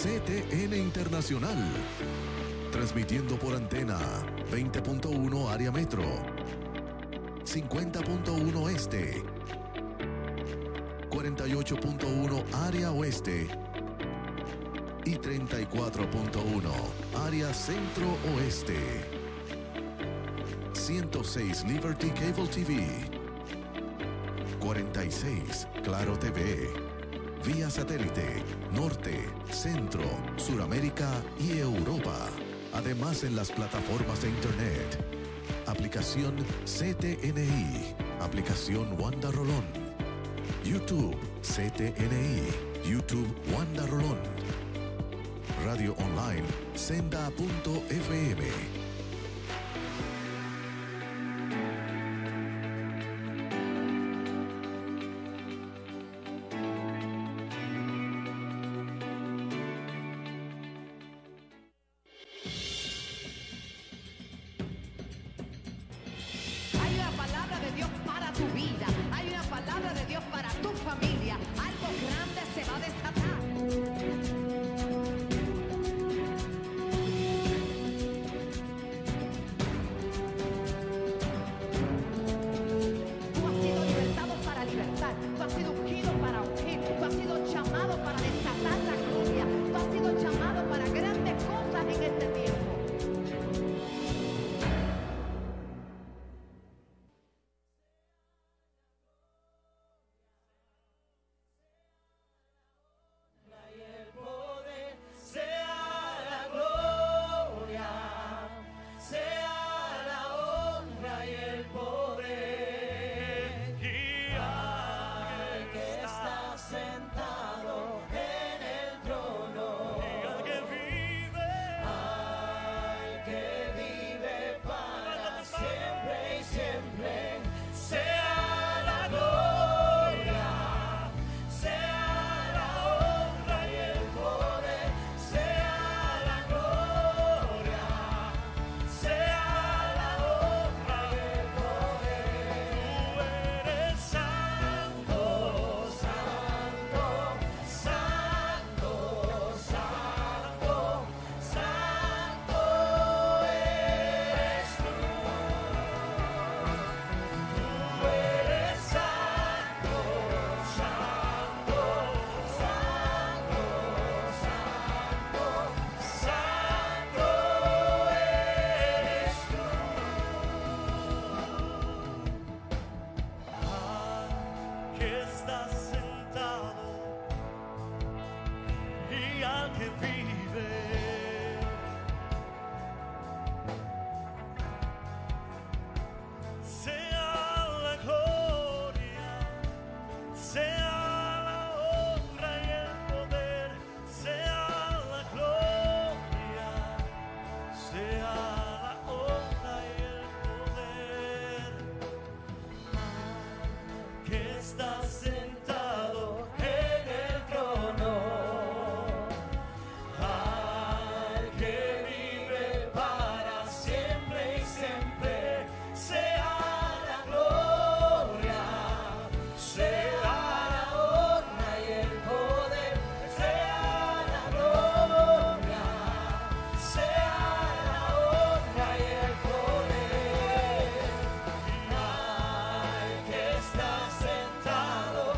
CTN Internacional. Transmitiendo por antena 20.1 área metro, 50.1 este, 48.1 área oeste y 34.1 área centro oeste. 106 Liberty Cable TV, 46 Claro TV, vía satélite, norte, centro, Suramérica y Europa. Además en las plataformas de internet. Aplicación CTNI, aplicación Wanda Rolón, YouTube CTNI, YouTube Wanda Rolón, radio online senda.fm. Sentado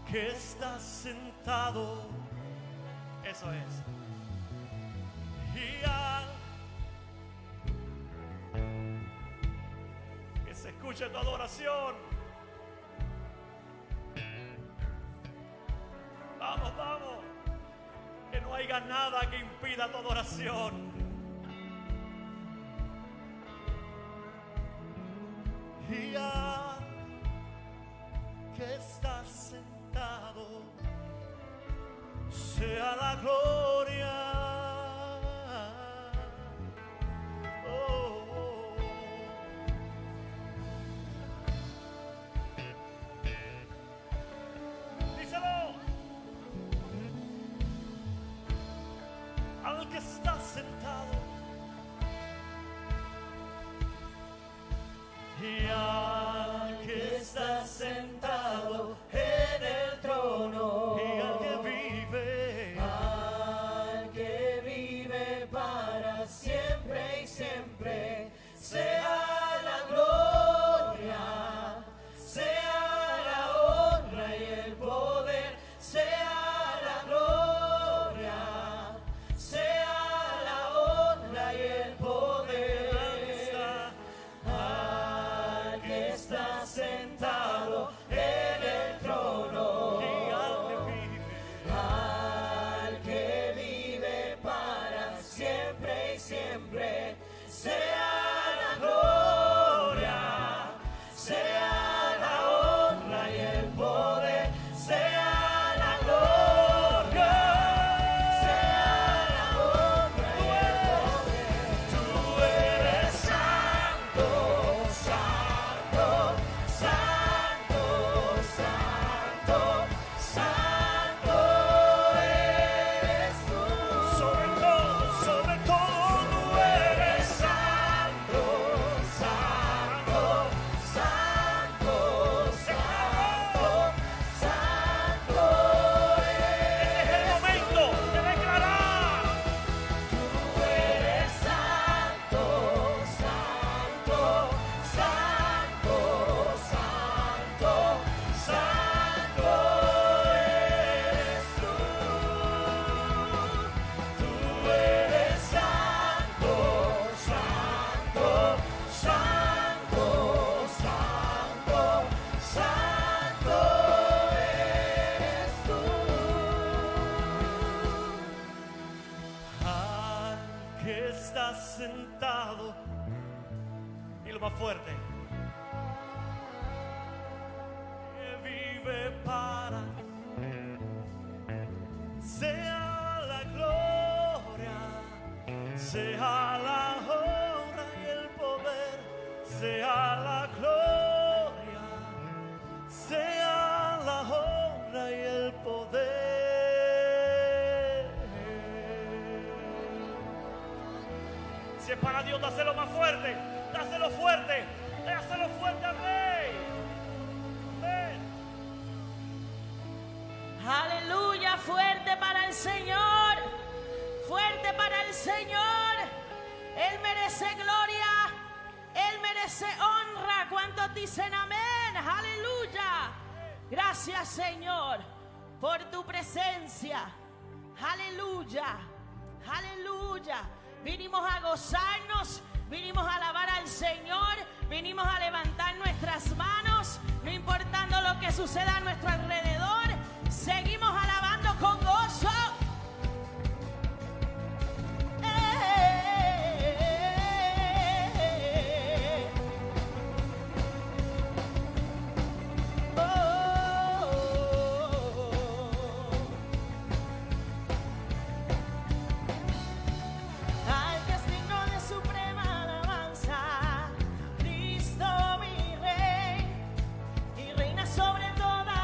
que está sentado, eso es, y al que se escuche tu adoración. Vamos, vamos, que no haya nada que impida tu adoración. Y al que está sentado, sea la gloria. Oh, oh. Díselo. Al que está sentado y al que está sentado en el trono, y al que vive para siempre y siempre, sea la gloria, sea la honra y el poder, sea la gloria, sea la honra y el poder. Al que está sentado en el trono, y al que vive para siempre y siempre, sea la gloria, sea la honra y el poder, sea la gloria, sea la honra y el poder. Tú eres santo, santo, santo, santo, santo eres tú. Sobre todo tú eres santo, santo, santo, santo, santo eres. Es el momento de declarar. Tú eres santo, santo, santo, santo, santo eres tú. Tú eres santo, santo, santo, santo, santo eres tú. Al que está sentado, y lo más fuerte, que vive para, sea la gloria, sea la honra y el poder, sea la gloria, sea la honra y el poder. Si es para Dios, dáselo más fuerte, dáselo fuerte, dáselo fuerte al Rey. Ven. Aleluya, fuerte para el Señor, fuerte para el Señor. Él merece gloria, Él merece honra. ¿Cuántos dicen amén? Aleluya. Gracias, Señor, por tu presencia. Aleluya, aleluya. Vinimos a gozarnos, vinimos a alabar al Señor, vinimos a levantar nuestras manos, no importando lo que suceda a nuestro alrededor, seguimos alabando con gozo. Al que es digno de suprema alabanza, Cristo mi Rey, y reina sobre toda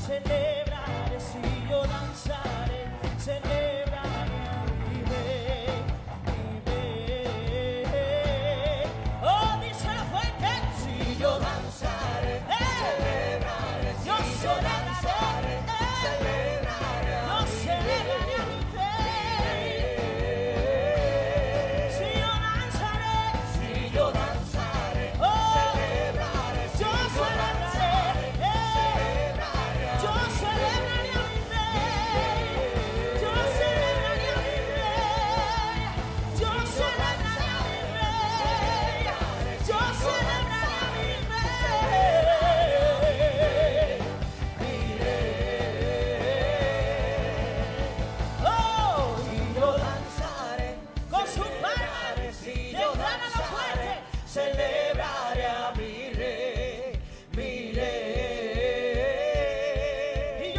celebraré, si yo danzaré, celebraré a mi rey, mi rey. Oh, dice la fuente, si yo danzaré, celebraré, si yo danzaré, celebraré a mi rey. Si yo danzaré, oh, yo celebraré, yo celebraré a mi rey, yo celebraré a mi rey, yo celebraré a mi rey, yo celebraré a mi rey, mi rey. Oh, y yo danzaré con sus palmas, decláralo fuerte, celebraré a mi rey, mi rey. Y yo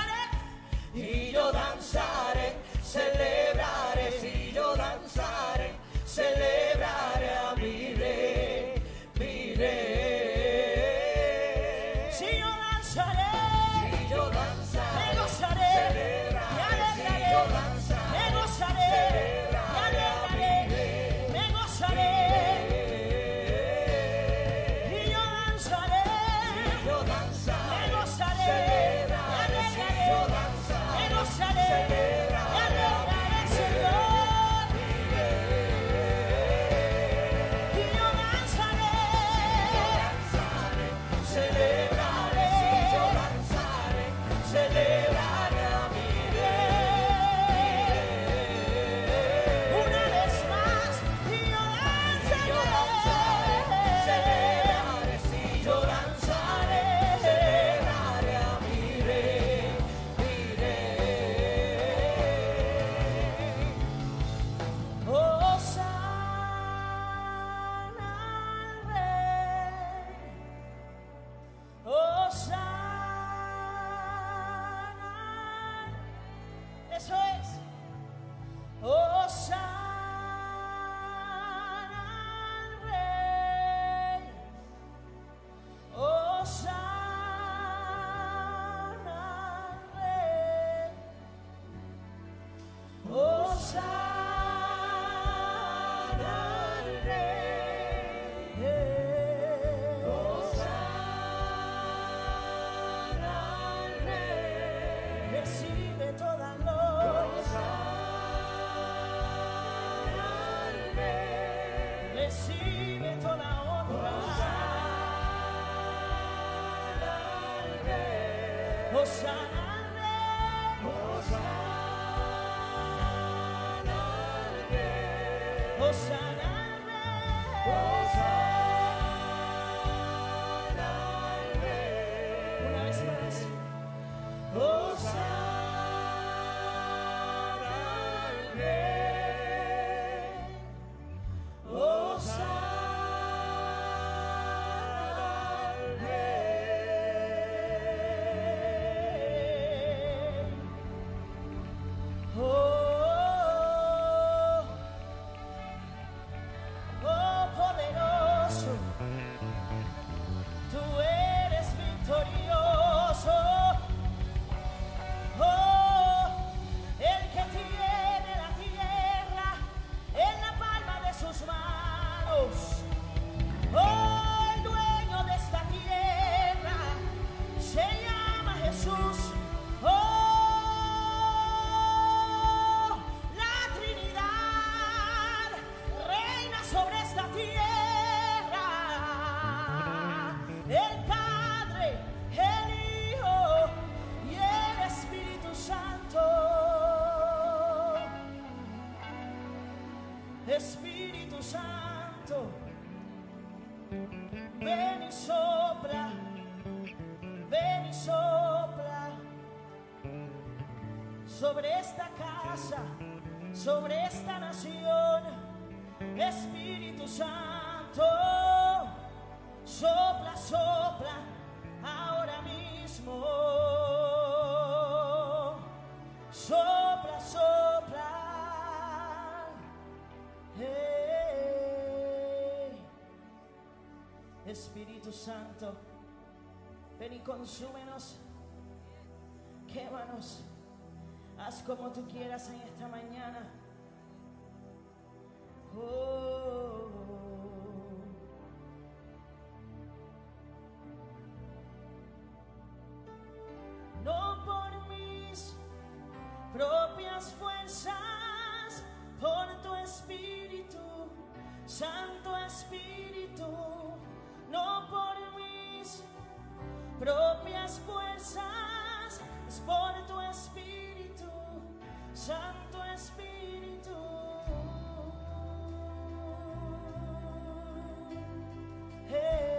danzaré, celebraré, si yo danzaré, celebraré a mi rey, mi rey. Si yo danzaré, me gozaré, me alegraré, me gozaré, me alegraré, me gozaré. Y yo danzaré, me gozaré, me alegraré, me gozaré, me alegraré, Señor. Y yo danzaré, celebraré, celebraré a mi rey. Una vez más, y yo danzaré, si yo danzaré, celebraré a mi rey, mi rey. Hosana al rey, Hosana, eso es, Hosana al rey, Hosana al rey, Hosana al rey, Hosana al rey. Recibe toda gloria, al rey. Recibe toda honra, al rey. Hosana al rey, Hosana al rey, Hosana al rey, Hosana al rey. Una vez más, Hosana al rey, Hosana al rey. Oh, poderoso, tú eres victorioso. Oh, el que tiene la tierra en la palma de sus manos. Oh, el dueño de esta tierra se llama Jesús. Oh, la Trinidad reina sobre esta tierra. El Padre, el Hijo y el Espíritu Santo. Espíritu Santo, ven y sopla, ven y sopla sobre esta casa, sobre esta nación. Espíritu Santo, sopla, sopla ahora mismo. Sopla, sopla. Hey. Espíritu Santo, ven y consúmenos. Quémanos. Haz como tú quieras en esta mañana. Oh. No por mis propias fuerzas, por tu Espíritu, Santo Espíritu. No por mis propias fuerzas, es por tu Espíritu, Santo Espíritu. Hey.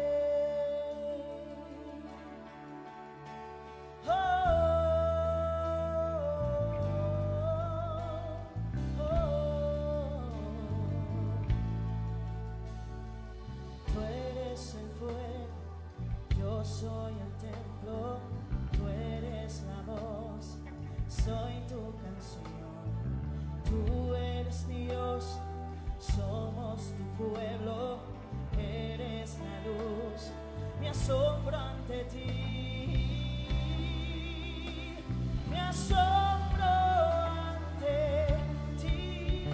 Soy el templo, tú eres la voz, soy tu canción, tú eres Dios, somos tu pueblo, eres la luz, me asombro ante ti, me asombro ante ti,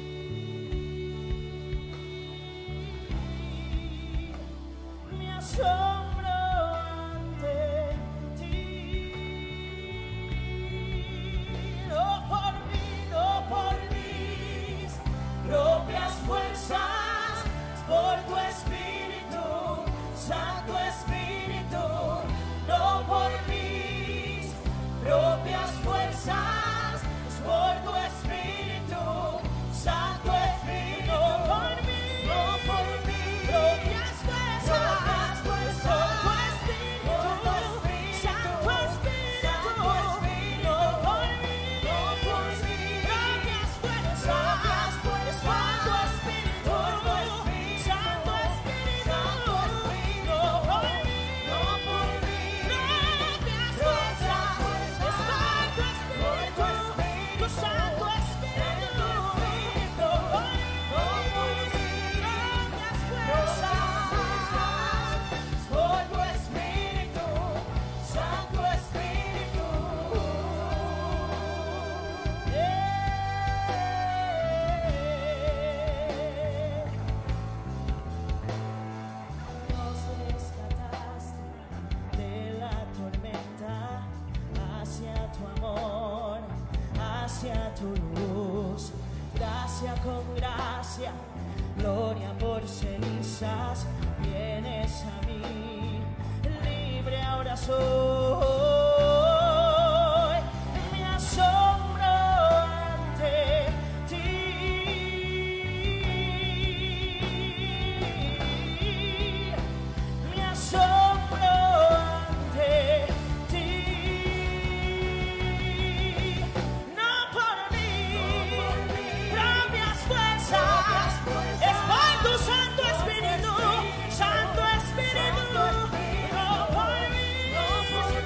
me asombro. Por tu Espíritu, Santo Espíritu, no por mis propias fuerzas, es por tu Espíritu, Santo Espíritu, no por mis propias fuerzas, por tu Espíritu, Santo Espíritu, no por mis propias fuerzas, es por tu Espíritu. Con gracia, gloria por cenizas, vienes a mí, libre ahora soy, me asombro ante ti, me asombro ante ti, no por mí, propias fuerzas, es por tu Santo Espíritu, Santo Espíritu, no por mí.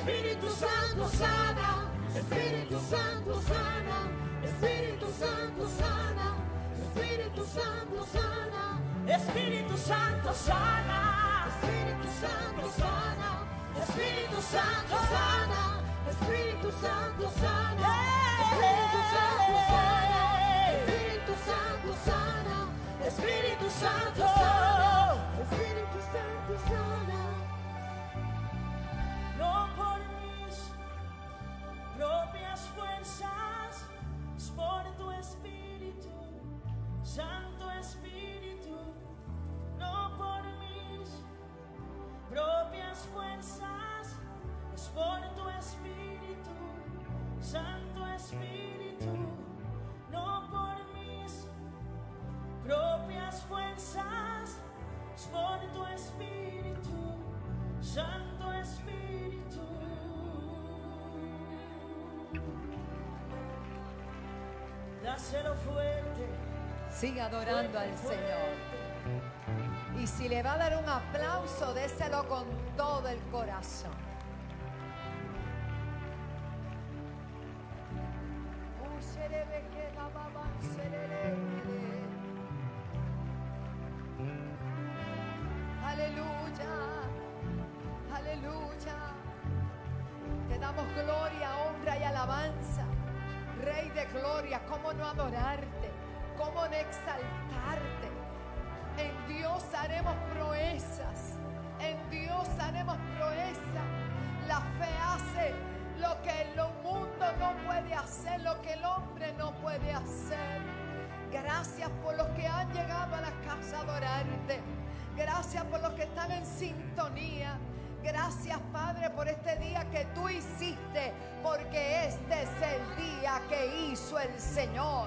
Espíritu Santo sana, Espíritu Santo sana, Espíritu Santo sana, Espíritu Santo sana, Espíritu Santo sana, Espíritu Santo sana, Espíritu Santo sana, Espíritu Santo sana, Espíritu Santo sana, Espíritu Santo sana, Espíritu Santo sana, Espíritu Santo sana. No por mis propias fuerzas, es por tu Espíritu, Santo Espíritu. No por mis propias fuerzas, es por tu Espíritu, Santo Espíritu. No por mis propias fuerzas, es por tu Espíritu, Santo Espíritu. Dáselo fuerte. Siga adorando al Señor. Y si le va a dar un aplauso, déselo con todo el corazón. Aleluya, aleluya. Te damos gloria, honra y alabanza. Rey de gloria, cómo no adorarte, cómo no exaltarte. En Dios haremos proezas, en Dios haremos proezas. La fe hace lo que el mundo no puede hacer, lo que el hombre no puede hacer. Gracias por los que han llegado a la casa a adorarte. Gracias por los que están en sintonía. Gracias, Padre, por este día que tú hiciste, porque este es el día que hizo el Señor.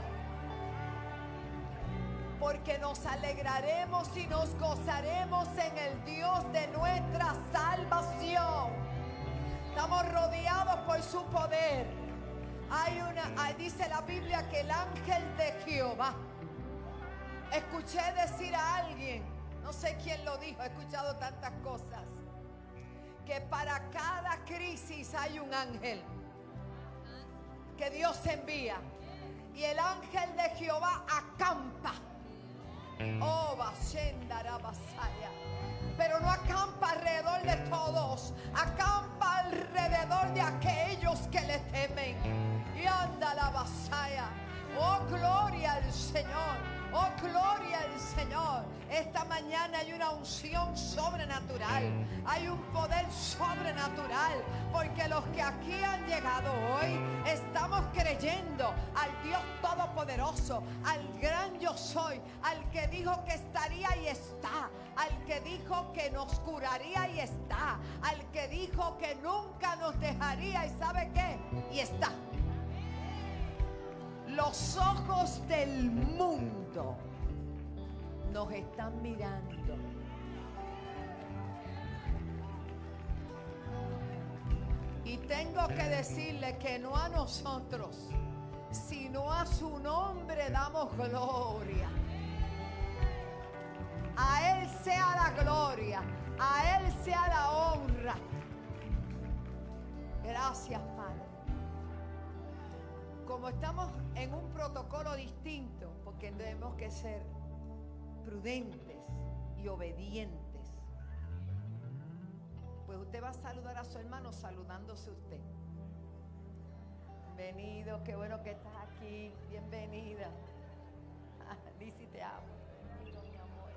Porque nos alegraremos y nos gozaremos en el Dios de nuestra salvación. Estamos rodeados por su poder. Dice la Biblia que el ángel de Jehová. Escuché decir a alguien, no sé quién lo dijo, he escuchado tantas cosas, que para cada crisis hay un ángel que Dios envía. Y el ángel de Jehová acampa. Oh, Bashendara Basaya. Pero no acampa alrededor de todos, acampa alrededor de aquellos que le temen. Y anda la Basaya. Oh, gloria al Señor. Oh, gloria al Señor. Esta mañana hay una unción sobrenatural. Hay un poder sobrenatural. Porque los que aquí han llegado hoy estamos creyendo al Dios Todopoderoso, al gran yo soy, al que dijo que estaría y está, al que dijo que nos curaría y está, al que dijo que nunca nos dejaría y ¿sabe qué? Y está. Los ojos del mundo nos están mirando. Y tengo que decirle que no a nosotros, sino a su nombre damos gloria. A Él sea la gloria, a Él sea la honra. Gracias, Padre. Como estamos en un protocolo distinto, porque tenemos que ser prudentes y obedientes, pues usted va a saludar a su hermano saludándose usted. Bienvenido, qué bueno que estás aquí, bienvenida. Lizzy, te amo. Mi amor.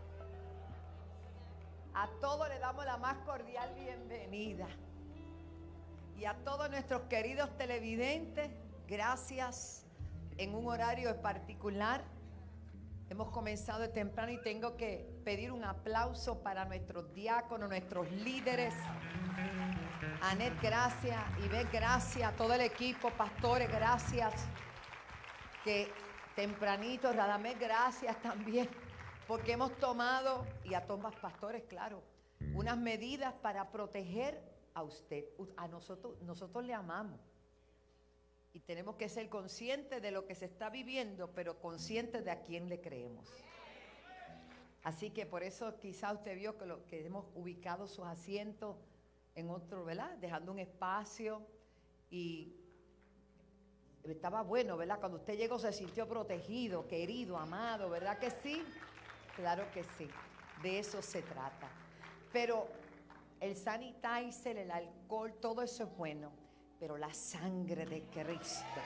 A todos le damos la más cordial bienvenida. Y a todos nuestros queridos televidentes, gracias. En un horario en particular hemos comenzado de temprano y tengo que pedir un aplauso para nuestros diáconos, nuestros líderes. Anet, gracias. Ivette, gracias. Todo el equipo, pastores, gracias. Que tempranito, Radamés, gracias también. Porque hemos tomado, y a todos los pastores, claro, unas medidas para proteger a usted. A nosotros le amamos. Y tenemos que ser conscientes de lo que se está viviendo, pero conscientes de a quién le creemos. Así que por eso quizá usted vio que hemos ubicado sus asientos en otro, ¿verdad? Dejando un espacio y estaba bueno, ¿verdad? Cuando usted llegó se sintió protegido, querido, amado, ¿verdad que sí? Claro que sí, de eso se trata. Pero el sanitizer, el alcohol, todo eso es bueno, pero la sangre de Cristo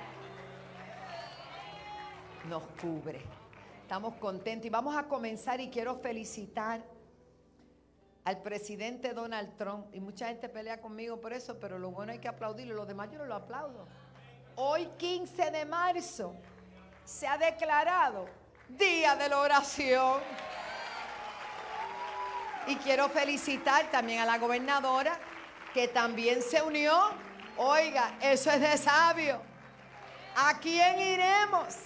nos cubre. Estamos contentos y vamos a comenzar y quiero felicitar al presidente Donald Trump. Y mucha gente pelea conmigo por eso, pero lo bueno hay que aplaudirlo. Los demás yo no lo aplaudo. Hoy 15 de marzo se ha declarado Día de la Oración. Y quiero felicitar también a la gobernadora que también se unió. Oiga, eso es de sabio. ¿A quién iremos?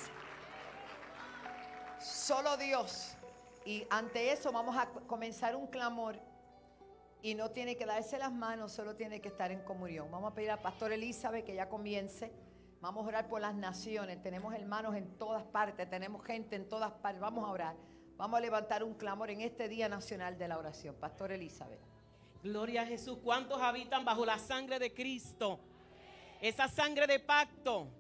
Solo Dios. Y ante eso vamos a comenzar un clamor. Y no tiene que darse las manos, solo tiene que estar en comunión. Vamos a pedir a Pastor Elizabeth que ya comience. Vamos a orar por las naciones. Tenemos hermanos en todas partes, tenemos gente en todas partes. Vamos a orar. Vamos a levantar un clamor en este Día Nacional de la Oración. Pastor Elizabeth. Gloria a Jesús. ¿Cuántos habitan bajo la sangre de Cristo? Esa sangre de pacto.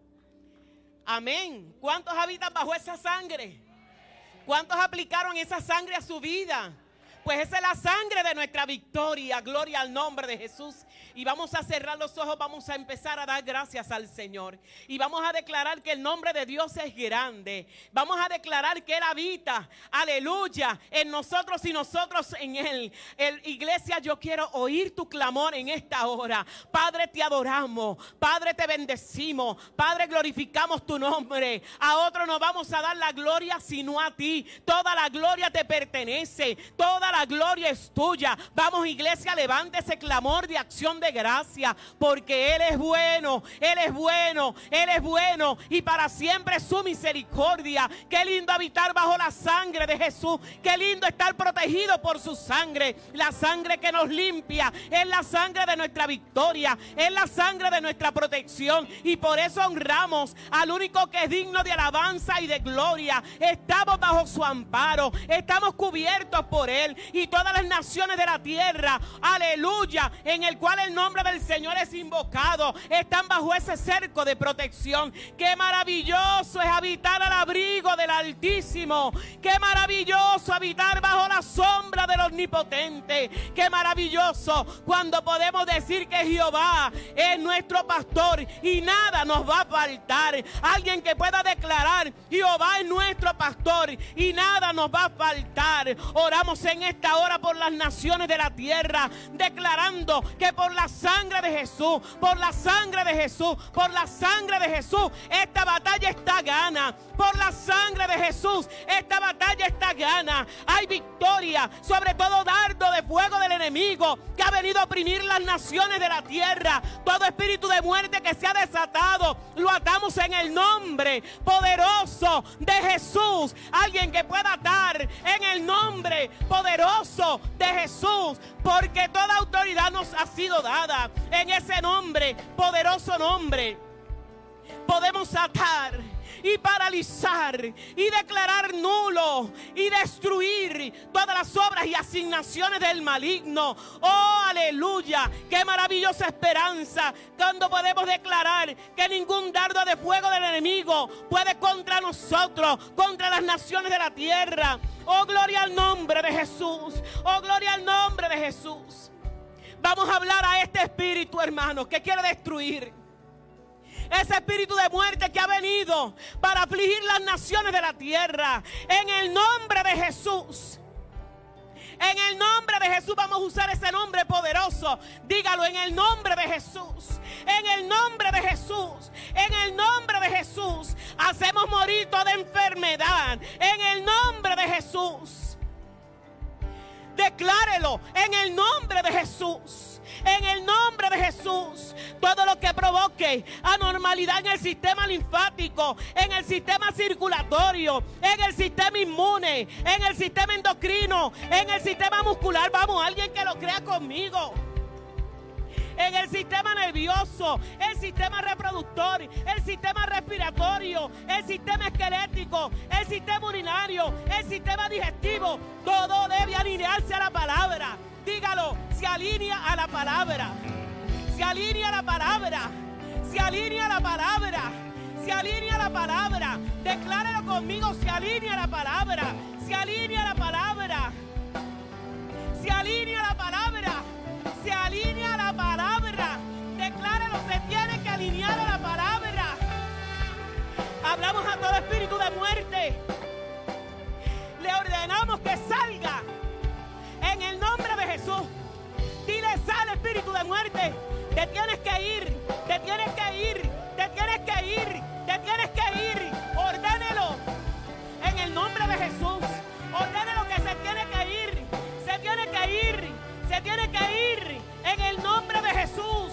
Amén. ¿Cuántos habitan bajo esa sangre? ¿Cuántos aplicaron esa sangre a su vida? Pues esa es la sangre de nuestra victoria. Gloria al nombre de Jesús. Y vamos a cerrar los ojos, vamos a empezar a dar gracias al Señor. Y vamos a declarar que el nombre de Dios es grande. Vamos a declarar que Él habita, aleluya, en nosotros y nosotros en Él. Iglesia, yo quiero oír tu clamor en esta hora. Padre, te adoramos. Padre, te bendecimos. Padre, glorificamos tu nombre. A otro no vamos a dar la gloria sino a ti. Toda la gloria te pertenece. Toda la gloria es tuya. Vamos, iglesia, levante ese clamor de acción de gracia, porque Él es bueno, Él es bueno, Él es bueno, y para siempre es su misericordia. Qué lindo habitar bajo la sangre de Jesús. Qué lindo estar protegido por su sangre. La sangre que nos limpia, es la sangre de nuestra victoria, es la sangre de nuestra protección, y por eso honramos al único que es digno de alabanza y de gloria. Estamos bajo su amparo, estamos cubiertos por Él, y todas las naciones de la tierra, aleluya, en el cual el nombre del Señor es invocado, están bajo ese cerco de protección. Qué maravilloso es habitar al abrigo del Altísimo. Qué maravilloso habitar bajo la sombra del Omnipotente. Qué maravilloso cuando podemos decir que Jehová es nuestro pastor y nada nos va a faltar. Alguien que pueda declarar: Jehová es nuestro pastor y nada nos va a faltar. Oramos en esta hora por las naciones de la tierra, declarando que por la sangre de Jesús, por la sangre de Jesús, por la sangre de Jesús, esta batalla está gana. Por la sangre de Jesús, esta batalla está gana. Hay victoria sobre todo dardo de fuego del enemigo que ha venido a oprimir las naciones de la tierra. Todo espíritu de muerte que se ha desatado, lo atamos en el nombre poderoso de Jesús. Alguien que pueda atar en el nombre poderoso de Jesús, porque toda autoridad nos ha sido dada. En ese nombre, poderoso nombre, podemos atar y paralizar y declarar nulo y destruir todas las obras y asignaciones del maligno. Oh, aleluya, qué maravillosa esperanza cuando podemos declarar que ningún dardo de fuego del enemigo puede contra nosotros, contra las naciones de la tierra. Oh, gloria al nombre de Jesús. Oh, gloria al nombre de Jesús. Vamos a hablar a este espíritu, hermanos, que quiere destruir. Ese espíritu de muerte que ha venido para afligir las naciones de la tierra. En el nombre de Jesús. En el nombre de Jesús, vamos a usar ese nombre poderoso. Dígalo: en el nombre de Jesús. En el nombre de Jesús. En el nombre de Jesús. Hacemos morir toda enfermedad. En el nombre de Jesús. Declárelo: en el nombre de Jesús. En el nombre de Jesús, todo lo que provoque anormalidad en el sistema linfático, en el sistema circulatorio, en el sistema inmune, en el sistema endocrino, en el sistema muscular. Vamos, alguien que lo crea conmigo. En el sistema nervioso, el sistema reproductor, el sistema respiratorio, el sistema esquelético, el sistema urinario, el sistema digestivo. Todo debe alinearse a la palabra. Dígalo: se alinea a la palabra. Se alinea a la palabra. Se alinea a la palabra. Se alinea a la palabra. Decláralo conmigo. Se alinea a la palabra. Se alinea a la palabra. Se alinea a la palabra. Se alinea a la palabra. Decláralo. Se tiene que alinear a la palabra. Hablamos a todo espíritu de muerte. Le ordenamos que salga en el nombre de Jesús. Dile: sal, espíritu de muerte. Te tienes que ir. Te tienes que ir. Te tienes que ir. Te tienes que ir. Ordénelo en el nombre de Jesús. Ordénelo que se tiene que ir. Se tiene que ir. Se tiene que ir en el nombre de Jesús.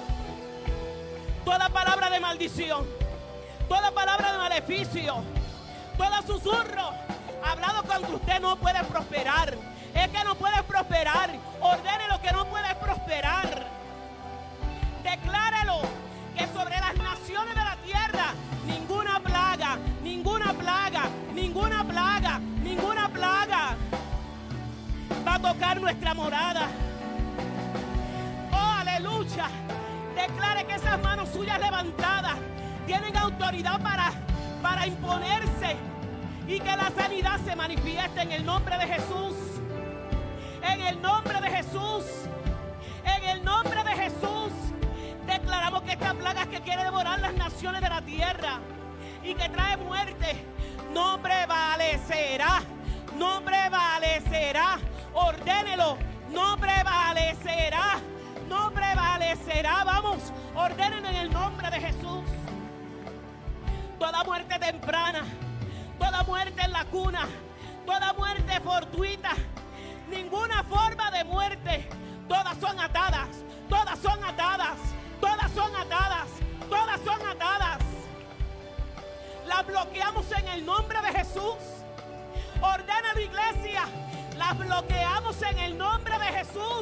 Toda palabra de maldición, toda palabra de maleficio, todo susurro hablado contra usted no puede prosperar. Es que no puede prosperar. Ordénelo que no puede prosperar. Declárelo que sobre las naciones de la tierra ninguna plaga, ninguna plaga, ninguna plaga, ninguna plaga va a tocar nuestra morada. Oh, aleluya. Declare que esas manos suyas levantadas tienen autoridad para imponerse y que la sanidad se manifieste en el nombre de Jesús. En el nombre de Jesús. En el nombre de Jesús. Declaramos que esta plaga que quiere devorar las naciones de la tierra y que trae muerte no prevalecerá. No prevalecerá. Ordénelo. No prevalecerá. No prevalecerá. Vamos, ordénenlo en el nombre de Jesús. Toda muerte temprana, toda muerte en la cuna, toda muerte fortuita, ninguna forma de muerte, todas son atadas, todas son atadas, todas son atadas, todas son atadas. Las bloqueamos en el nombre de Jesús. Ordena la iglesia, las bloqueamos en el nombre de Jesús.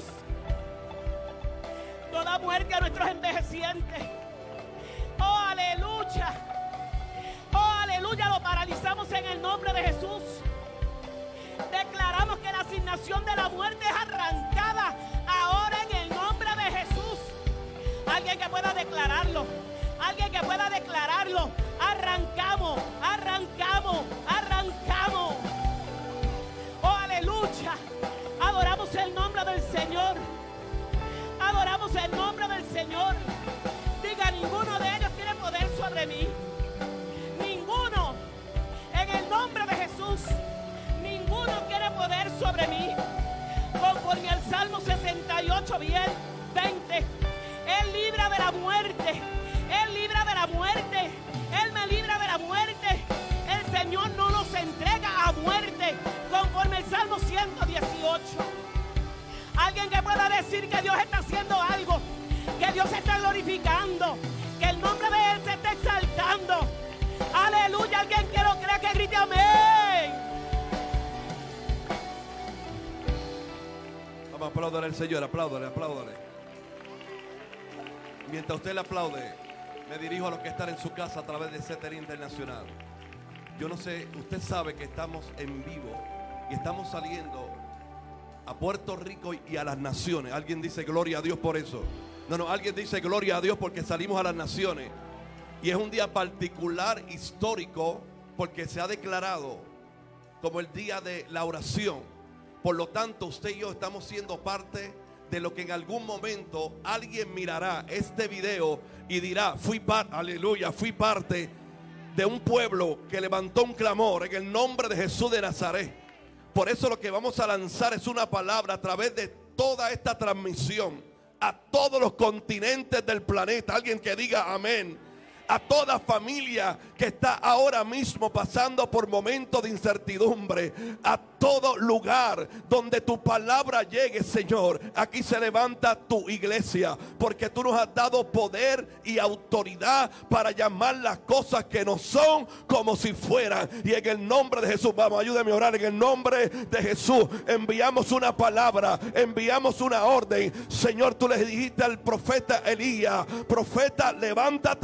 Toda muerte a nuestros envejecientes. Oh, aleluya. Oh, aleluya. Lo paralizamos en el nombre de Jesús. Declaramos que la asignación de la muerte es arrancada ahora en el nombre de Jesús. Alguien que pueda declararlo. Alguien que pueda declararlo. Arrancamos, arrancamos, arrancamos. Oh, aleluya. Adoramos el nombre del Señor. Adoramos el nombre del Señor. Diga: ninguno de ellos tiene poder sobre mí. Ninguno. En el nombre de Jesús. Ninguno tiene poder sobre mí. Conforme al Salmo 68, 20. Él libra de la muerte. Él libra de la muerte. Él me libra de la muerte. El Señor no nos entrega a muerte. Conforme al Salmo 118. Alguien que pueda decir que Dios está haciendo algo, que Dios se está glorificando, que el nombre de Él se está exaltando. Aleluya. Alguien que lo cree, que grite amén. Vamos a aplaudirle al Señor, apláudale, apláudale. Mientras usted le aplaude, me dirijo a los que están en su casa a través de CTR Internacional. Yo no sé, usted sabe que estamos en vivo y estamos saliendo a Puerto Rico y a las naciones. Alguien dice gloria a Dios por eso. No, alguien dice gloria a Dios porque salimos a las naciones. Y es un día particular, histórico, porque se ha declarado como el día de la oración. Por lo tanto, usted y yo estamos siendo parte de lo que en algún momento alguien mirará este video y dirá: fui parte de un pueblo que levantó un clamor en el nombre de Jesús de Nazaret. Por eso lo que vamos a lanzar es una palabra a través de toda esta transmisión a todos los continentes del planeta. Alguien que diga amén. A toda familia que está ahora mismo pasando por momentos de incertidumbre, a todo lugar donde tu palabra llegue, Señor. Aquí se levanta tu iglesia, porque tú nos has dado poder y autoridad para llamar las cosas que no son como si fueran. Y en el nombre de Jesús, vamos, ayúdame a orar. En el nombre de Jesús enviamos una palabra, enviamos una orden. Señor, tú le dijiste al profeta Elías: profeta, levántate, porque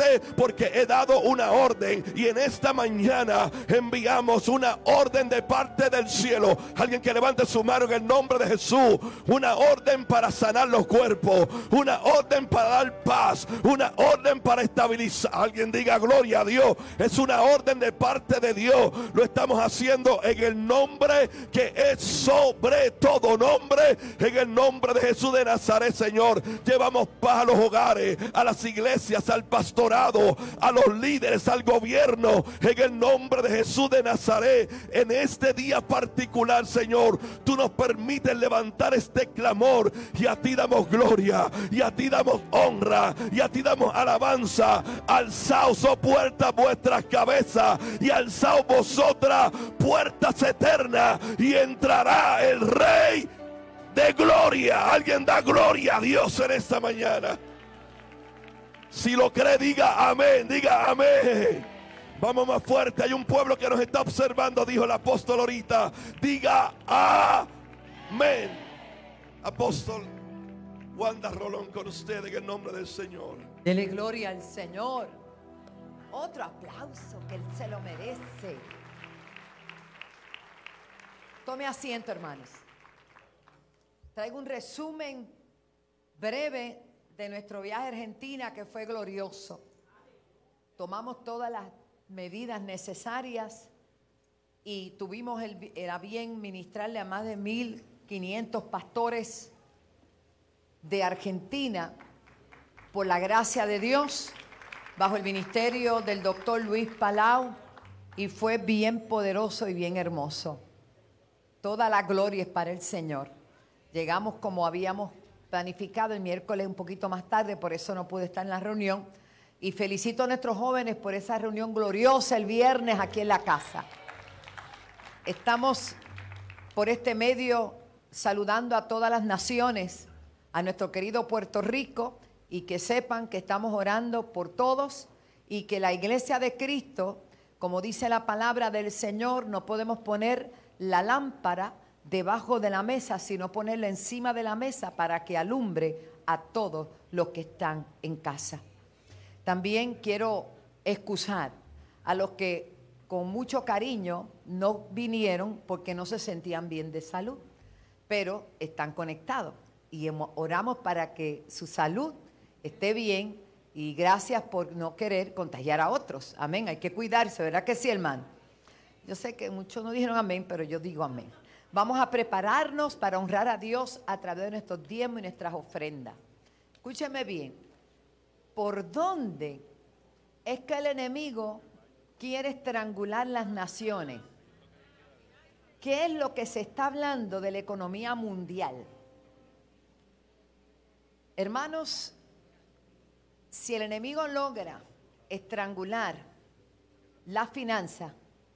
porque he dado una orden, y en esta mañana enviamos una orden de parte del cielo. Alguien que levante su mano en el nombre de Jesús. Una orden para sanar los cuerpos, una orden para dar paz, una orden para estabilizar. Alguien diga gloria a Dios. Es una orden de parte de Dios. Lo estamos haciendo en el nombre que es sobre todo nombre, en el nombre de Jesús de Nazaret, Señor. Llevamos paz a los hogares, a las iglesias, al pastorado, a los líderes, al gobierno, en el nombre de Jesús de Nazaret. En este día particular, Señor, tú nos permites levantar este clamor, y a ti damos gloria, y a ti damos honra, y a ti damos alabanza. Alzaos, oh puertas, vuestras cabezas, y alzaos vosotras, puertas eternas, y entrará el Rey de gloria. Alguien da gloria a Dios en esta mañana. Si lo cree, diga amén, diga amén. Vamos más fuerte, hay un pueblo que nos está observando, dijo el apóstol ahorita. Diga amén. Apóstol Wanda Rolón con usted en el nombre del Señor. Dele gloria al Señor. Otro aplauso, que Él se lo merece. Tome asiento, hermanos. Traigo un resumen breve de nuestro viaje a Argentina, que fue glorioso. Tomamos todas las medidas necesarias y tuvimos a bien ministrarle a más de 1,500 pastores de Argentina, por la gracia de Dios, bajo el ministerio del doctor Luis Palau, y fue bien poderoso y bien hermoso. Toda la gloria es para el Señor. Llegamos como habíamos planificado el miércoles un poquito más tarde, por eso no pude estar en la reunión. Y felicito a nuestros jóvenes por esa reunión gloriosa el viernes aquí en la casa. Estamos por este medio saludando a todas las naciones, a nuestro querido Puerto Rico, y que sepan que estamos orando por todos, y que la iglesia de Cristo, como dice la palabra del Señor, no podemos poner la lámpara debajo de la mesa, sino ponerla encima de la mesa para que alumbre a todos los que están en casa. También quiero excusar a los que con mucho cariño no vinieron porque no se sentían bien de salud, pero están conectados y oramos para que su salud esté bien, y gracias por no querer contagiar a otros. Amén, hay que cuidarse, ¿verdad que sí, hermano? Yo sé que muchos no dijeron amén, pero yo digo amén. Vamos a prepararnos para honrar a Dios a través de nuestros diezmos y nuestras ofrendas. Escúcheme bien. ¿Por dónde es que el enemigo quiere estrangular las naciones? ¿Qué es lo que se está hablando de la economía mundial? Hermanos, si el enemigo logra estrangular la finanza,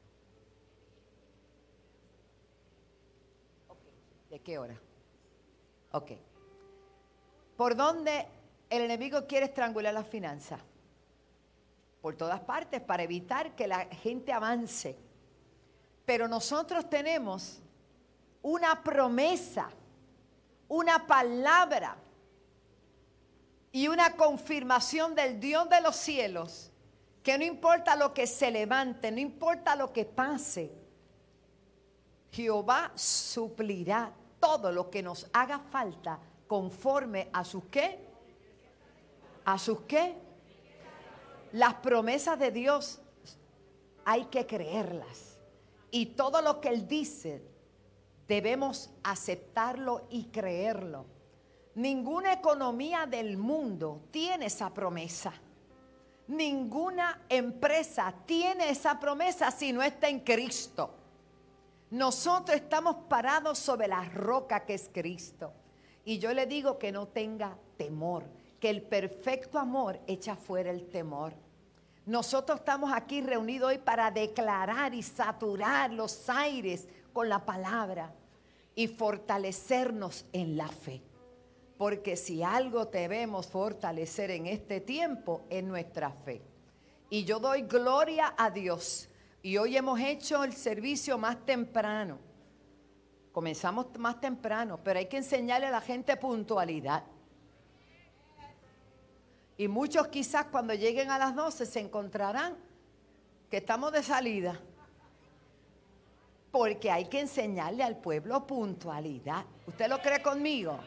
¿de qué hora? Ok. ¿Por dónde el enemigo quiere estrangular las finanzas? Por todas partes, para evitar que la gente avance. Pero nosotros tenemos una promesa, una palabra y una confirmación del Dios de los cielos, que no importa lo que se levante, no importa lo que pase, Jehová suplirá todo lo que nos haga falta conforme a sus ¿qué? ¿A sus qué? Las promesas de Dios hay que creerlas. Y todo lo que Él dice debemos aceptarlo y creerlo. Ninguna economía del mundo tiene esa promesa. Ninguna empresa tiene esa promesa si no está en Cristo. Nosotros estamos parados sobre la roca que es Cristo. Y yo le digo que no tenga temor, que el perfecto amor echa fuera el temor. Nosotros estamos aquí reunidos hoy para declarar y saturar los aires con la palabra y fortalecernos en la fe. Porque si algo debemos fortalecer en este tiempo es nuestra fe. Y yo doy gloria a Dios. Y hoy hemos hecho el servicio más temprano. Comenzamos más temprano, pero hay que enseñarle a la gente puntualidad. Y muchos quizás cuando lleguen a las 12 se encontrarán que estamos de salida. Porque hay que enseñarle al pueblo puntualidad. ¿Usted lo cree conmigo?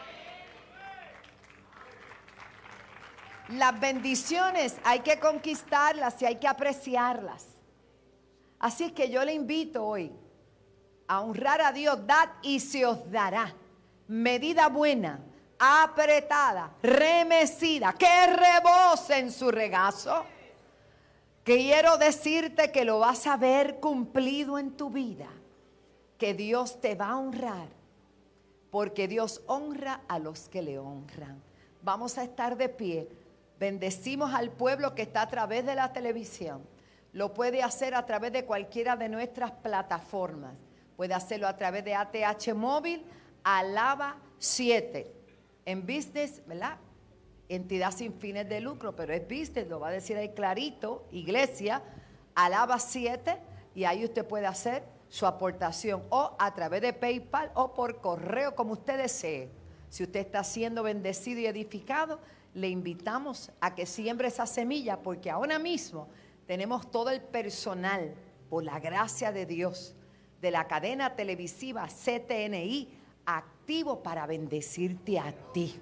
Las bendiciones hay que conquistarlas y hay que apreciarlas. Así es que yo le invito hoy a honrar a Dios. Dad y se os dará. Medida buena, apretada, remecida, que rebose en su regazo. Quiero decirte que lo vas a ver cumplido en tu vida. Que Dios te va a honrar. Porque Dios honra a los que le honran. Vamos a estar de pie. Bendecimos al pueblo que está a través de la televisión. Lo puede hacer a través de cualquiera de nuestras plataformas. Puede hacerlo a través de ATH Móvil, Alaba 7. En business, ¿verdad? Entidad sin fines de lucro, pero es business, lo va a decir ahí clarito. Iglesia, Alaba 7. Y ahí usted puede hacer su aportación. O a través de PayPal o por correo, como usted desee. Si usted está siendo bendecido y edificado, le invitamos a que siembre esa semilla, porque ahora mismo tenemos todo el personal, por la gracia de Dios, de la cadena televisiva CTNI, activo para bendecirte a ti.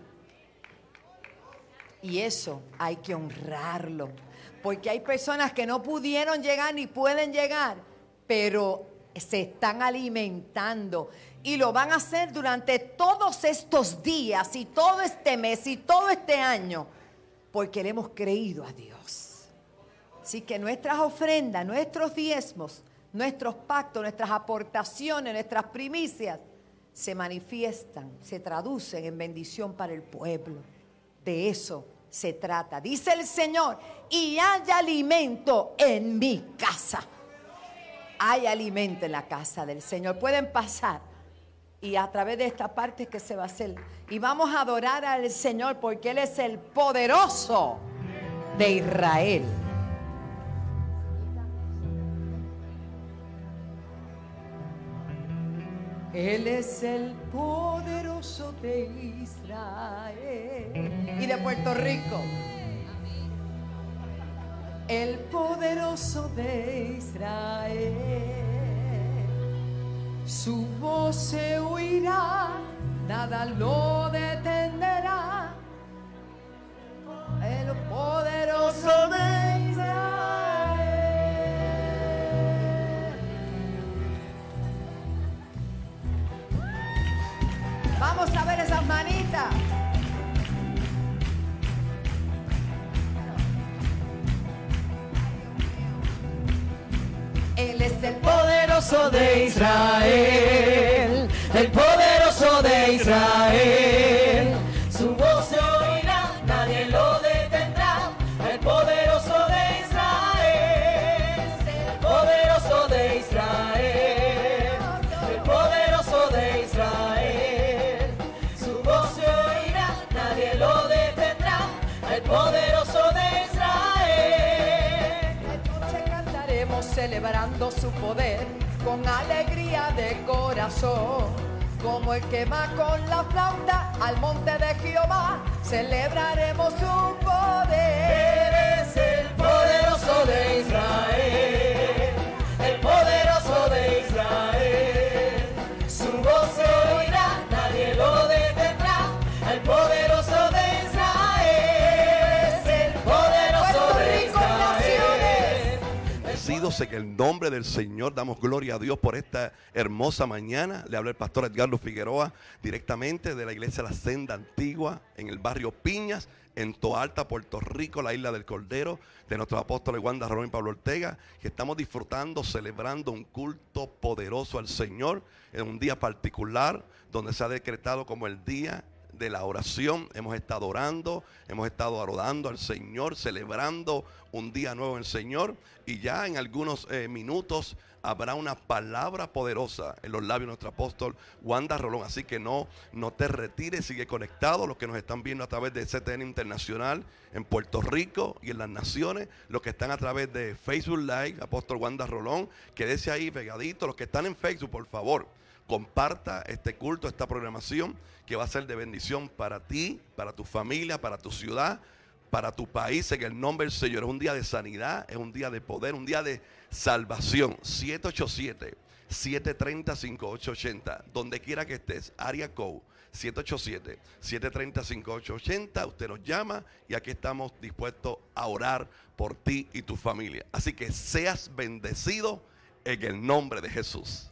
Y eso hay que honrarlo, porque hay personas que no pudieron llegar ni pueden llegar, pero se están alimentando. Y lo van a hacer durante todos estos días y todo este mes y todo este año, porque le hemos creído a Dios. Así que nuestras ofrendas, nuestros diezmos, nuestros pactos, nuestras aportaciones, nuestras primicias, se manifiestan, se traducen en bendición para el pueblo. De eso se trata. Dice el Señor, y hay alimento en mi casa. Hay alimento en la casa del Señor. Pueden pasar. Y a través de esta parte es que se va a hacer. Y vamos a adorar al Señor porque Él es el poderoso de Israel. Él es el poderoso de Israel. Y de Puerto Rico. El poderoso de Israel. Su voz se oirá, nada lo detendrá. El poderoso de Israel. Vamos a ver esas manitas. Él es el poderoso de Israel, el poderoso de Israel. Su voz se oirá, nadie lo detendrá. El poderoso de Israel, el poderoso de Israel, el poderoso de Israel. Su voz se oirá, nadie lo detendrá. El poderoso de Israel. Esta noche cantaremos celebrando su poder con alegría de corazón, como el que va con la flauta al monte de Jehová, celebraremos su poder. Eres el poderoso de Israel, el poderoso de Israel. Su voz se oirá, nadie lo detendrá. El poderoso de Israel es el poderoso de Israel. Bendecidos en el nombre del Señor, damos gloria a Dios por esta hermosa mañana. Le habla el pastor Edgardo Figueroa directamente de la iglesia La Senda Antigua en el barrio Piñas, en Toalta, Puerto Rico, la isla del Cordero, de nuestros apóstoles Wanda Rolón y Pablo Ortega, que estamos disfrutando, celebrando un culto poderoso al Señor en un día particular donde se ha decretado como el día de la oración. Hemos estado orando, hemos estado adorando al Señor, celebrando un día nuevo en el Señor, y ya en algunos minutos habrá una palabra poderosa en los labios de nuestro apóstol Wanda Rolón. Así que no te retires, sigue conectado. Los que nos están viendo a través de CTN Internacional en Puerto Rico y en las naciones, los que están a través de Facebook Live, apóstol Wanda Rolón, quédese ahí pegadito. Los que están en Facebook, por favor, comparta este culto, esta programación que va a ser de bendición para ti, para tu familia, para tu ciudad, para tu país en el nombre del Señor. Es un día de sanidad, es un día de poder, un día de salvación. 787-730-5880. Donde quiera que estés, área code 787-730-5880. Usted nos llama y aquí estamos dispuestos a orar por ti y tu familia. Así que seas bendecido en el nombre de Jesús.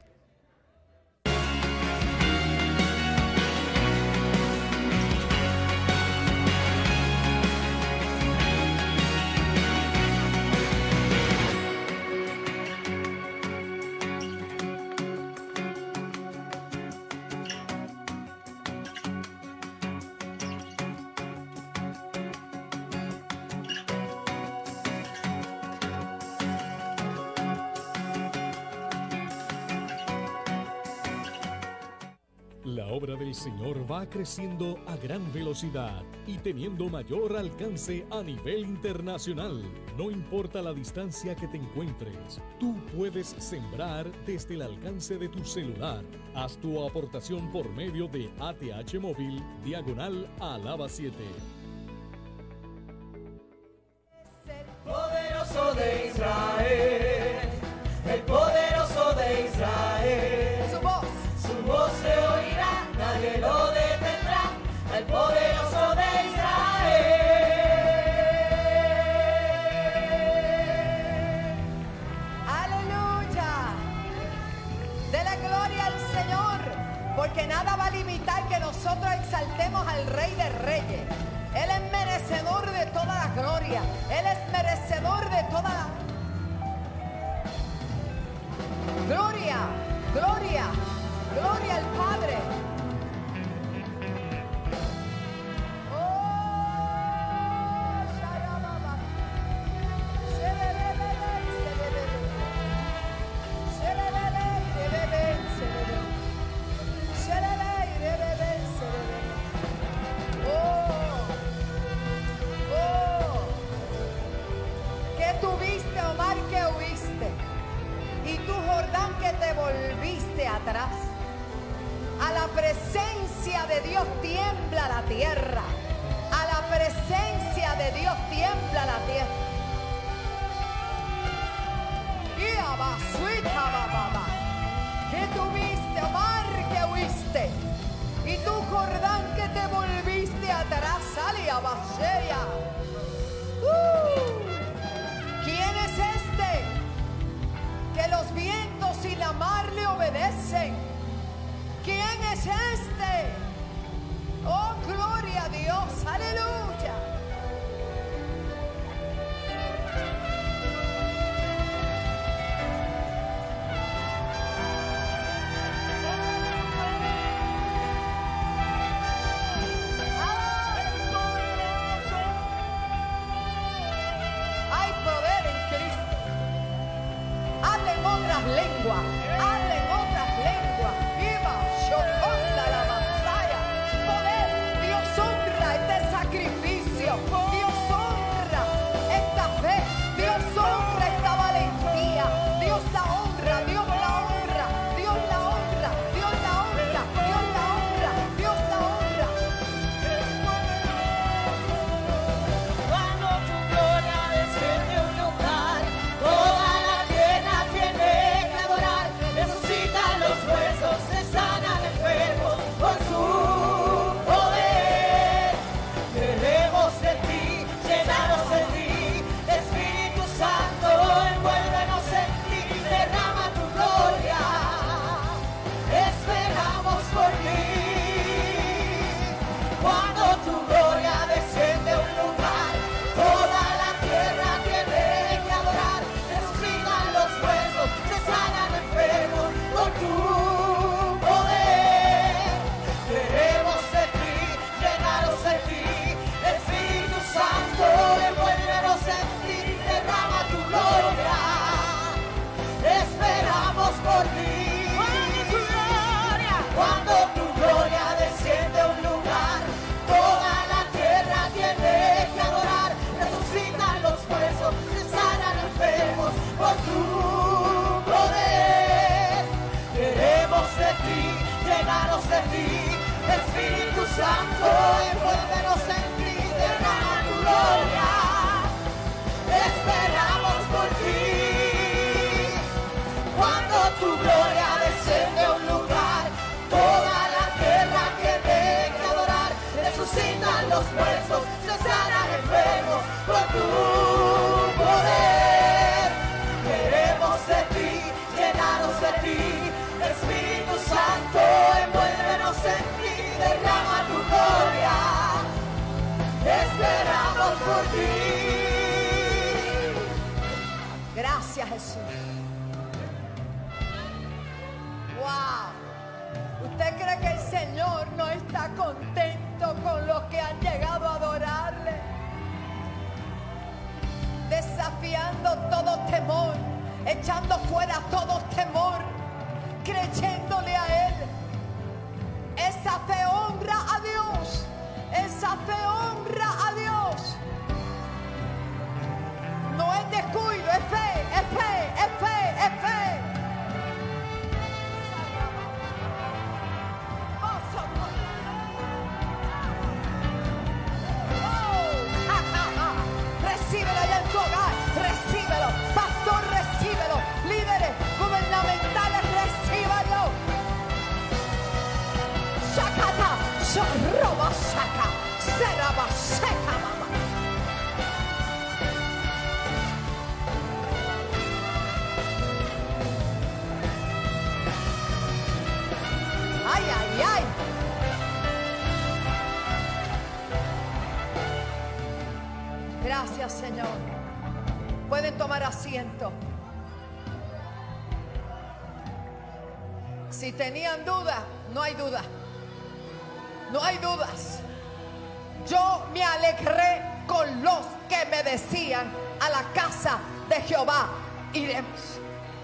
La obra del Señor va creciendo a gran velocidad y teniendo mayor alcance a nivel internacional. No importa la distancia que te encuentres, tú puedes sembrar desde el alcance de tu celular. Haz tu aportación por medio de ATH Móvil, /Alaba 7. Poderoso de Israel, el poderoso de Israel. Su voz se oirá, nadie lo detendrá. El poderoso de Israel. Aleluya. Dele gloria al Señor, porque nada va a limitar que nosotros exaltemos al Rey de Reyes. Él es merecedor de toda la gloria. Él es merecedor de toda la gloria, gloria, gloria al Padre. Volviste atrás. A la presencia de Dios tiembla la tierra. A la presencia de Dios tiembla la tierra. Que tuviste, Omar, que huiste. Y tú, Jordán, que te volviste atrás. Salia Basheya. ¿Quién es este? Que los vientos y la mar le obedecen. ¿Quién es este? Oh, gloria a Dios, aleluya. Hay poder en Cristo. Hablen otras lenguas. Hablen otras lenguas. Viva Shokonda la Masaya. Poder. Dios honra este sacrificio. Dios honra esta fe. Dios honra esta valentía. Dios la honra. Dios la honra. Dios la honra. Dios la honra. Dios la honra. Dios la honra. Cuando tu gloria desciende un lugar, toda la tierra tiene que adorar. Eso sí. Gracias, Jesús. Wow. ¿Usted cree que el Señor no está contento con los que han llegado a adorarle? Desafiando todo temor, echando fuera todo temor, creyéndole a Él. Esa fe honra a Dios. Esa fe honra a Dios. No es descuido, es fe, es fe, es fe, es fe. Recíbelo allá en tu hogar, recíbelo. Pastor, recíbelo. Líderes gubernamentales, recíbelo. Shakata, roba saca, seraba seca, mamá. Ay, ay, ay. Gracias, Señor. Pueden tomar asiento. Si tenían duda, no hay duda. No hay dudas. Yo me alegré con los que me decían: a la casa de Jehová iremos.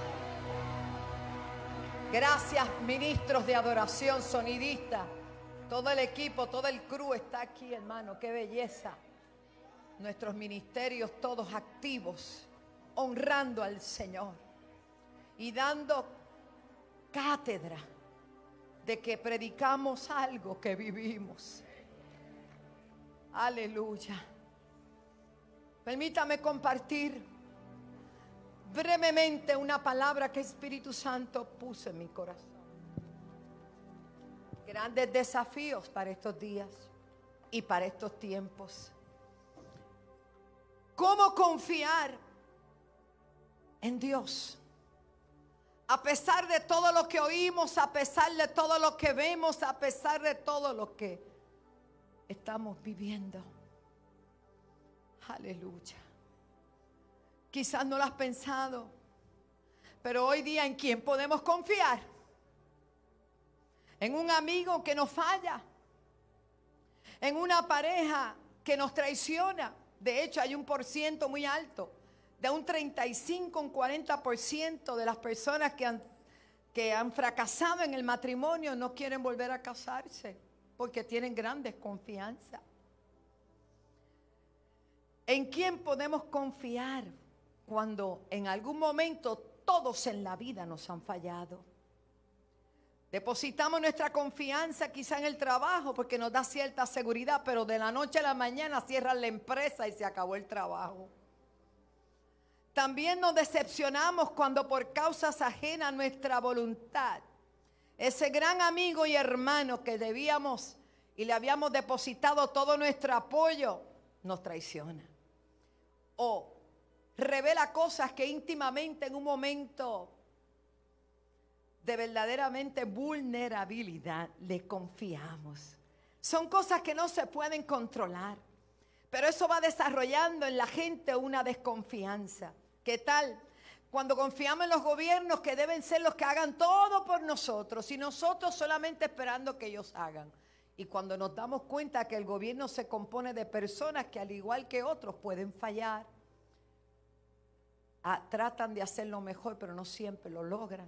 Gracias, ministros de adoración, sonidistas, todo el equipo, todo el crew está aquí, hermano. Qué belleza. Nuestros ministerios todos activos, honrando al Señor y dando cátedra de que predicamos algo que vivimos. Aleluya. Permítame compartir brevemente una palabra que Espíritu Santo puso en mi corazón. Grandes desafíos para estos días y para estos tiempos. ¿Cómo confiar en Dios? A pesar de todo lo que oímos, a pesar de todo lo que vemos, a pesar de todo lo que estamos viviendo. Aleluya. Quizás no lo has pensado, pero hoy día, ¿en quién podemos confiar? ¿En un amigo que nos falla? ¿En una pareja que nos traiciona? De hecho, hay un porciento muy alto, de un 35, un 40% de las personas que han fracasado en el matrimonio no quieren volver a casarse porque tienen gran desconfianza. ¿En quién podemos confiar cuando en algún momento todos en la vida nos han fallado? Depositamos nuestra confianza quizá en el trabajo porque nos da cierta seguridad, pero de la noche a la mañana cierran la empresa y se acabó el trabajo. También nos decepcionamos cuando por causas ajenas a nuestra voluntad, ese gran amigo y hermano que debíamos y le habíamos depositado todo nuestro apoyo, nos traiciona. O revela cosas que íntimamente en un momento de verdaderamente vulnerabilidad le confiamos. Son cosas que no se pueden controlar, pero eso va desarrollando en la gente una desconfianza. ¿Qué tal? Cuando confiamos en los gobiernos que deben ser los que hagan todo por nosotros y nosotros solamente esperando que ellos hagan. Y cuando nos damos cuenta que el gobierno se compone de personas que al igual que otros pueden fallar, tratan de hacer lo mejor, pero no siempre lo logran.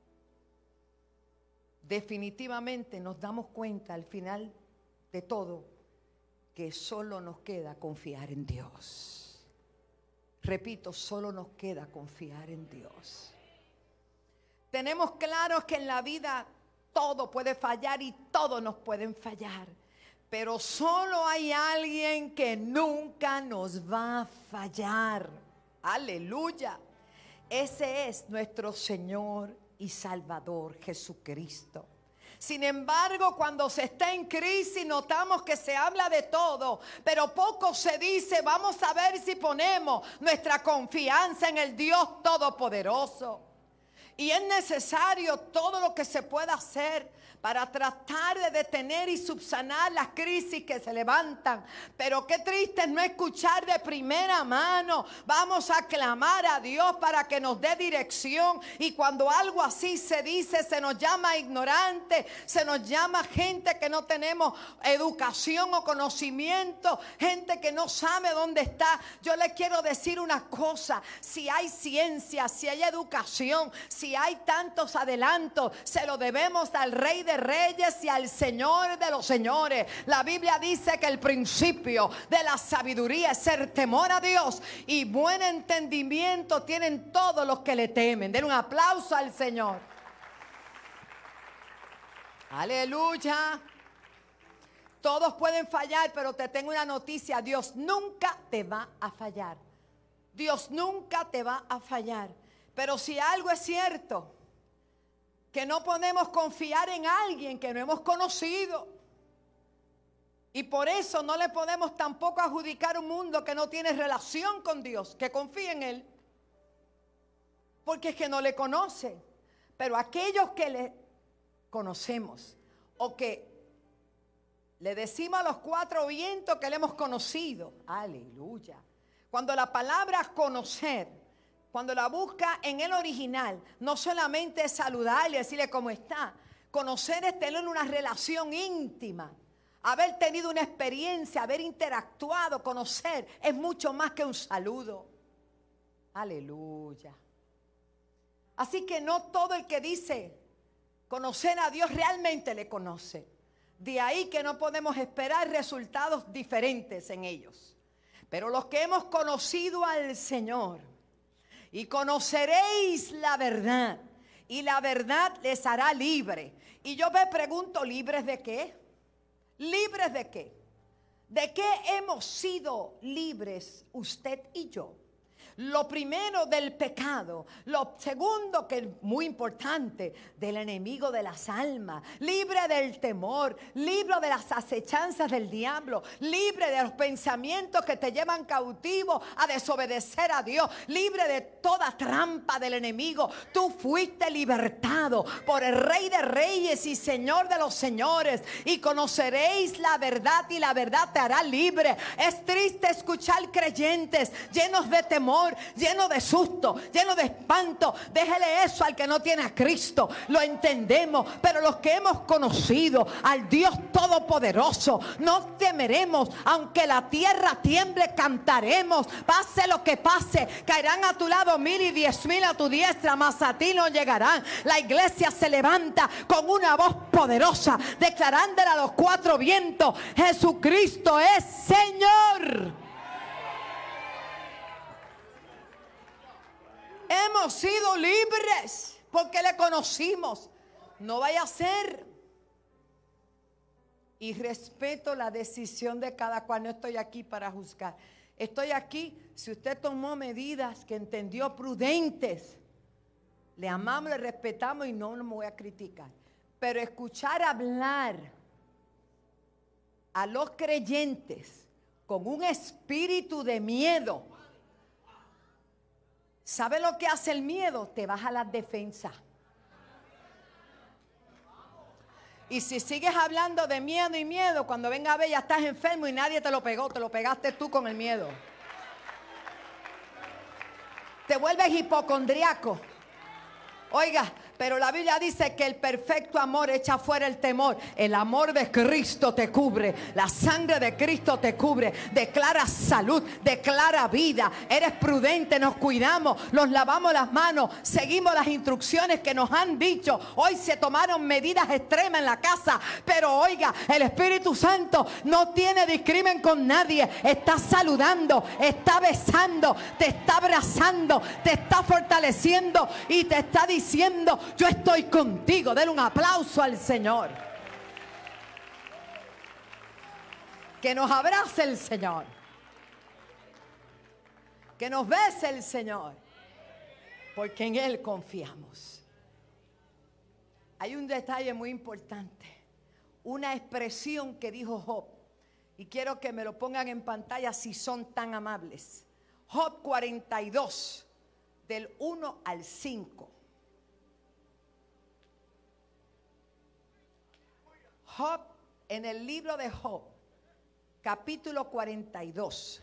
Definitivamente nos damos cuenta al final de todo que solo nos queda confiar en Dios. Repito, solo nos queda confiar en Dios. Tenemos claro que en la vida todo puede fallar y todos nos pueden fallar, pero solo hay alguien que nunca nos va a fallar. Aleluya. Ese es nuestro Señor y Salvador Jesucristo. Sin embargo, cuando se está en crisis notamos que se habla de todo, pero poco se dice. Vamos a ver si ponemos nuestra confianza en el Dios Todopoderoso. Y es necesario todo lo que se pueda hacer para tratar de detener y subsanar las crisis que se levantan. Pero qué triste es no escuchar de primera mano. Vamos a clamar a Dios para que nos dé dirección. Y cuando algo así se dice, se nos llama ignorante, se nos llama gente que no tenemos educación o conocimiento, gente que no sabe dónde está. Yo le quiero decir una cosa: si hay ciencia, si hay educación, si hay tantos adelantos, se lo debemos al Rey de Reyes y al Señor de los señores. La Biblia dice que el principio de la sabiduría es ser temor a Dios, y buen entendimiento tienen todos los que le temen. Den un aplauso al Señor. Aleluya. Todos pueden fallar, pero te tengo una noticia: Dios nunca te va a fallar. Dios nunca te va a fallar. Pero si algo es cierto, que no podemos confiar en alguien que no hemos conocido. Y por eso no le podemos tampoco adjudicar un mundo que no tiene relación con Dios, que confía en Él, porque es que no le conoce. Pero aquellos que le conocemos, o que le decimos a los cuatro vientos que le hemos conocido, aleluya. Cuando la palabra conocer, cuando la busca en el original, no solamente es saludarle, decirle cómo está. Conocer es tener una relación íntima, haber tenido una experiencia, haber interactuado. Conocer es mucho más que un saludo. Aleluya. Así que no todo el que dice conocer a Dios realmente le conoce. De ahí que no podemos esperar resultados diferentes en ellos. Pero los que hemos conocido al Señor, y conoceréis la verdad, y la verdad les hará libre. Y yo me pregunto, ¿libres de qué? ¿Libres de qué? ¿De qué hemos sido libres usted y yo? Lo primero, del pecado. Lo segundo, que es muy importante, del enemigo de las almas. Libre del temor, libre de las acechanzas del diablo, libre de los pensamientos que te llevan cautivo a desobedecer a Dios, libre de toda trampa del enemigo. Tú fuiste libertado por el Rey de Reyes y Señor de los señores, y conoceréis la verdad, y la verdad te hará libre. Es triste escuchar creyentes llenos de temor, lleno de susto, lleno de espanto. Déjele eso al que no tiene a Cristo. Lo entendemos, pero los que hemos conocido al Dios Todopoderoso, no temeremos. Aunque la tierra tiemble, cantaremos. Pase lo que pase, caerán a tu lado 1000 y 10,000 a tu diestra, mas a ti no llegarán. La iglesia se levanta con una voz poderosa, declarándole a los cuatro vientos: Jesucristo es Señor. Hemos sido libres porque le conocimos. No vaya a ser. Y respeto la decisión de cada cual. No estoy aquí para juzgar. Estoy aquí, si usted tomó medidas que entendió prudentes, le amamos, le respetamos y no me voy a criticar. Pero escuchar hablar a los creyentes con un espíritu de miedo. ¿Sabe lo que hace el miedo? Te baja las defensas. Y si sigues hablando de miedo y miedo, cuando venga a ver ya estás enfermo y nadie te lo pegó, te lo pegaste tú con el miedo. Te vuelves hipocondriaco. Oiga, pero la Biblia dice que el perfecto amor echa fuera el temor. El amor de Cristo te cubre. La sangre de Cristo te cubre. Declara salud, declara vida. Eres prudente, nos cuidamos, nos lavamos las manos, seguimos las instrucciones que nos han dicho. Hoy se tomaron medidas extremas en la casa, pero oiga, el Espíritu Santo no tiene discrimen con nadie. Está saludando, está besando, te está abrazando, te está fortaleciendo y te está diciendo: yo estoy contigo. Denle un aplauso al Señor. Que nos abrace el Señor. Que nos bese el Señor. Porque en Él confiamos. Hay un detalle muy importante. Una expresión que dijo Job. Y quiero que me lo pongan en pantalla si son tan amables. Job 42, del 1 al 5. Job, en el libro de Job, capítulo 42.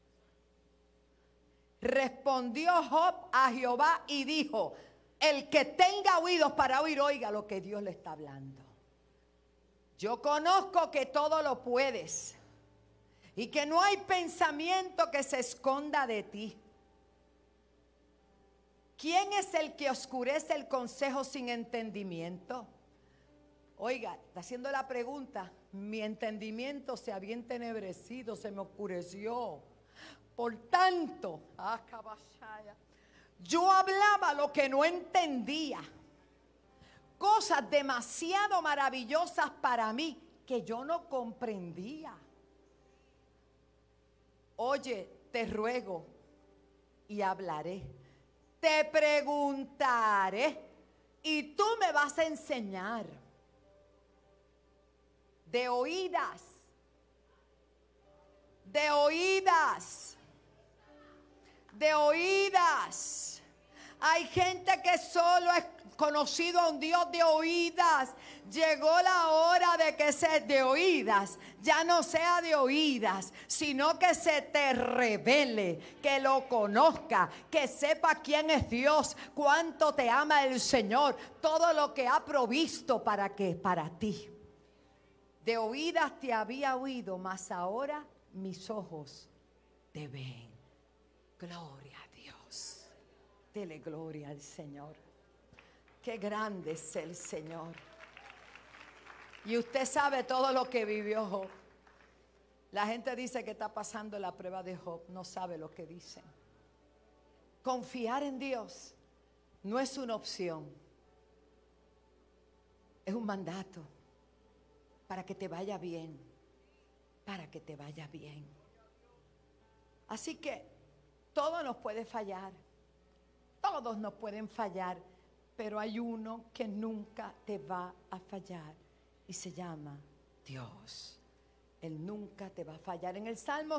Respondió Job a Jehová y dijo: el que tenga oídos para oír, oiga lo que Dios le está hablando. Yo conozco que todo lo puedes y que no hay pensamiento que se esconda de ti. ¿Quién es el que oscurece el consejo sin entendimiento? Oiga, está haciendo la pregunta. Mi entendimiento se había entenebrecido, se me oscureció. Por tanto, yo hablaba lo que no entendía. Cosas demasiado maravillosas para mí que yo no comprendía. Oye, te ruego y hablaré. Te preguntaré y tú me vas a enseñar. De oídas. De oídas. De oídas. Hay gente que solo es conocido a un Dios de oídas. Llegó la hora de que sea de oídas, ya no sea de oídas, sino que se te revele, que lo conozca, que sepa quién es Dios, cuánto te ama el Señor, todo lo que ha provisto para ti. De oídas te había oído, mas ahora mis ojos te ven. Gloria a Dios. Dele gloria al Señor. Qué grande es el Señor. Y usted sabe todo lo que vivió Job. La gente dice que está pasando la prueba de Job. No sabe lo que dicen. Confiar en Dios no es una opción. Es un mandato para que te vaya bien. Para que te vaya bien. Así que todo nos puede fallar. Todos nos pueden fallar. Pero hay uno que nunca te va a fallar y se llama Dios. Él nunca te va a fallar. En el Salmo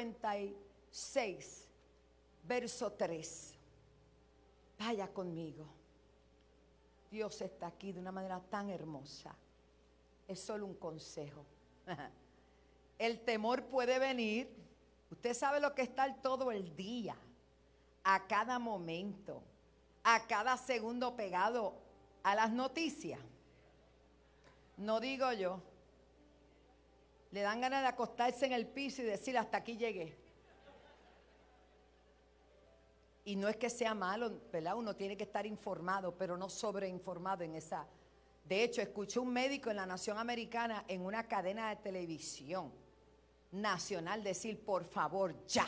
56, verso 3. Vaya conmigo. Dios está aquí de una manera tan hermosa. Es solo un consejo. El temor puede venir. Usted sabe lo que está todo el día, a cada momento, a cada segundo pegado a las noticias. No digo yo. Le dan ganas de acostarse en el piso y decir: hasta aquí llegué. Y no es que sea malo, ¿verdad? Uno tiene que estar informado, pero no sobreinformado en esa. De hecho, escuché un médico en la nación americana en una cadena de televisión nacional decir: por favor, ya.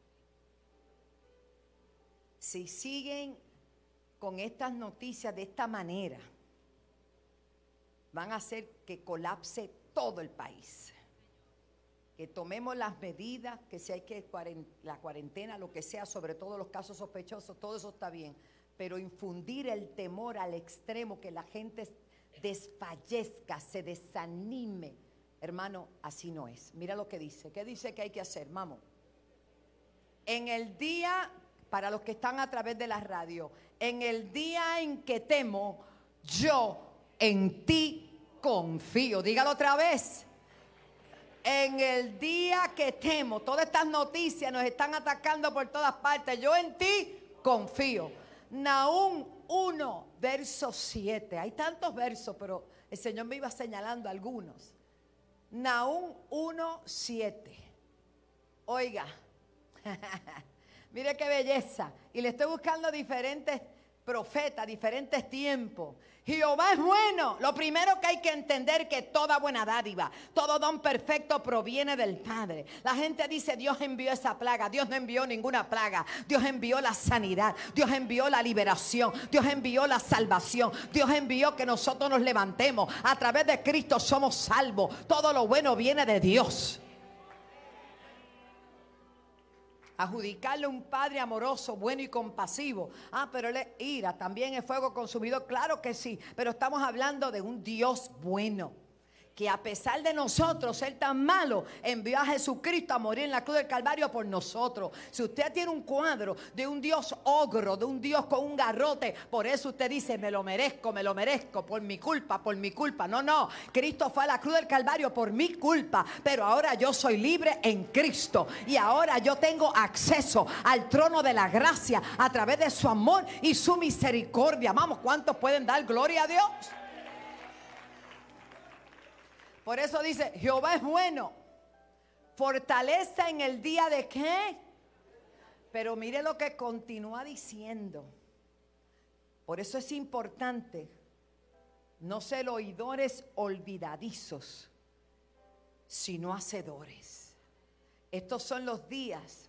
Si siguen con estas noticias de esta manera, van a hacer que colapse todo el país. Que tomemos las medidas, que si hay que la cuarentena, lo que sea, sobre todo los casos sospechosos, todo eso está bien. Pero infundir el temor al extremo, que la gente desfallezca, se desanime, hermano, así no es. Mira lo que dice. ¿Qué dice que hay que hacer? Vamos. En el día, para los que están a través de la radio, en el día en que temo, yo en ti confío. Dígalo otra vez. En el día que temo, todas estas noticias nos están atacando por todas partes. Yo en ti confío. Nahum 1, verso 7. Hay tantos versos, pero el Señor me iba señalando algunos. Nahum 1, 7. Oiga. Mire qué belleza. Y le estoy buscando diferentes profetas, diferentes tiempos. Jehová es bueno. Lo primero que hay que entender, que toda buena dádiva, todo don perfecto proviene del Padre. La gente dice: Dios envió esa plaga. Dios no envió ninguna plaga. Dios envió la sanidad. Dios envió la liberación. Dios envió la salvación. Dios envió que nosotros nos levantemos. A través de Cristo somos salvos. Todo lo bueno viene de Dios. Adjudicarle a un Padre amoroso, bueno y compasivo. Pero él es ira, también es fuego consumidor. Claro que sí, pero estamos hablando de un Dios bueno, que a pesar de nosotros ser tan malos, envió a Jesucristo a morir en la cruz del Calvario por nosotros. Si usted tiene un cuadro de un Dios ogro, de un Dios con un garrote, por eso usted dice, me lo merezco, por mi culpa, por mi culpa. No, no, Cristo fue a la cruz del Calvario por mi culpa, pero ahora yo soy libre en Cristo. Y ahora yo tengo acceso al trono de la gracia a través de su amor y su misericordia. Vamos, ¿cuántos pueden dar gloria a Dios? Por eso dice, Jehová es bueno, fortaleza en el día de ¿qué? Pero mire lo que continúa diciendo. Por eso es importante no ser oidores olvidadizos, sino hacedores. Estos son los días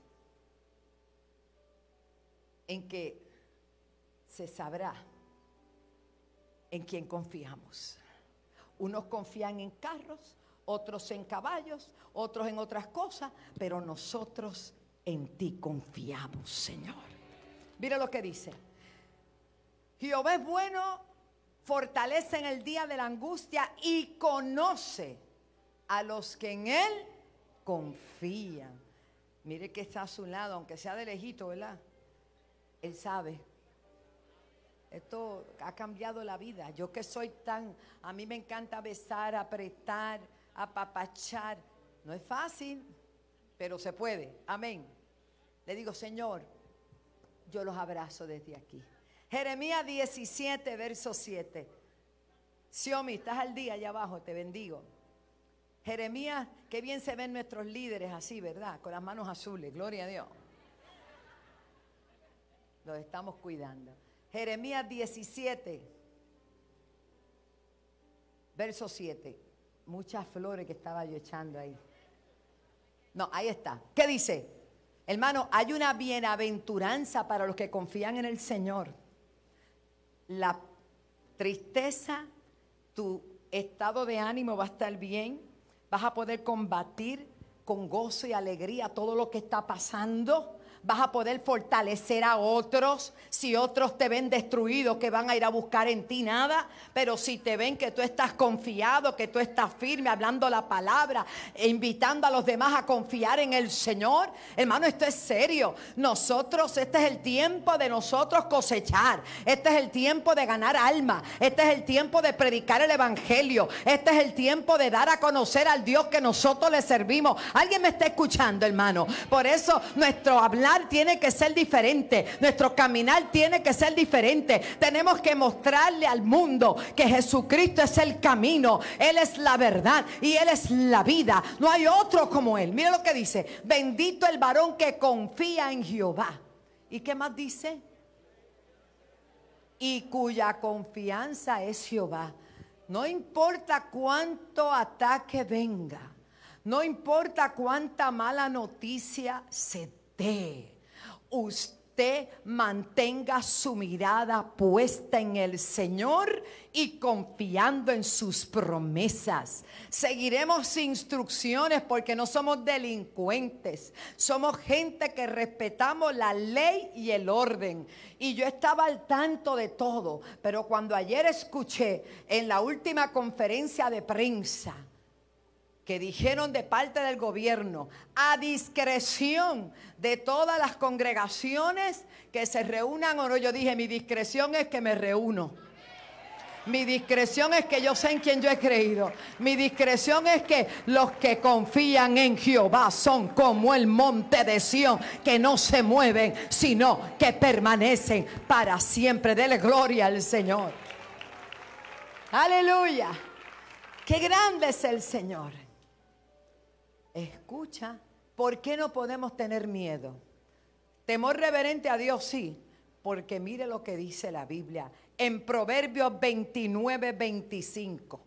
en que se sabrá en quién confiamos. Unos confían en carros, otros en caballos, otros en otras cosas, pero nosotros en ti confiamos, Señor. Mira lo que dice. Jehová es bueno, fortalece en el día de la angustia y conoce a los que en él confían. Mire que está a su lado, aunque sea de lejito, ¿verdad? Él sabe. Esto ha cambiado la vida. Yo que soy a mí me encanta besar, apretar, apapachar. No es fácil, pero se puede. Amén. Le digo, Señor, yo los abrazo desde aquí. Jeremías 17, verso 7. Xiomi, estás al día allá abajo, te bendigo. Jeremías, qué bien se ven nuestros líderes así, ¿verdad? Con las manos azules, gloria a Dios. Los estamos cuidando. Jeremías 17, verso 7. Muchas flores que estaba yo echando ahí. No, ahí está. ¿Qué dice? Hermano, hay una bienaventuranza para los que confían en el Señor. La tristeza, tu estado de ánimo va a estar bien. Vas a poder combatir con gozo y alegría todo lo que está pasando. Vas a poder fortalecer a otros. Si otros te ven destruido, que van a ir a buscar en ti nada. Pero si te ven que tú estás confiado, que tú estás firme, hablando la palabra, e invitando a los demás a confiar en el Señor. Hermano, esto es serio. Este es el tiempo de nosotros cosechar. Este es el tiempo de ganar alma. Este es el tiempo de predicar el evangelio. Este es el tiempo de dar a conocer al Dios que nosotros le servimos. ¿Alguien me está escuchando, hermano? Por eso nuestro hablar tiene que ser diferente, nuestro caminar tiene que ser diferente. Tenemos que mostrarle al mundo que Jesucristo es el camino, Él es la verdad y Él es la vida. No hay otro como Él. Mira lo que dice: bendito el varón que confía en Jehová. ¿Y qué más dice? Y cuya confianza es Jehová. No importa cuánto ataque venga, no importa cuánta mala noticia se dé, usted mantenga su mirada puesta en el Señor y confiando en sus promesas. Seguiremos instrucciones porque no somos delincuentes, somos gente que respetamos la ley y el orden. Y yo estaba al tanto de todo, pero cuando ayer escuché en la última conferencia de prensa que dijeron de parte del gobierno, a discreción de todas las congregaciones que se reúnan o no, yo dije, mi discreción es que me reúno. Mi discreción es que yo sé en quién yo he creído. Mi discreción es que los que confían en Jehová son como el monte de Sión, que no se mueven, sino que permanecen para siempre. Dele gloria al Señor. Aleluya. Qué grande es el Señor. Escucha, ¿por qué no podemos tener miedo? Temor reverente a Dios, sí, porque mire lo que dice la Biblia en Proverbios 29, 25.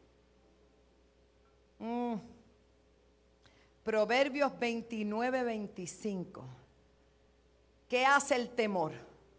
Proverbios 29, 25. ¿Qué hace el temor?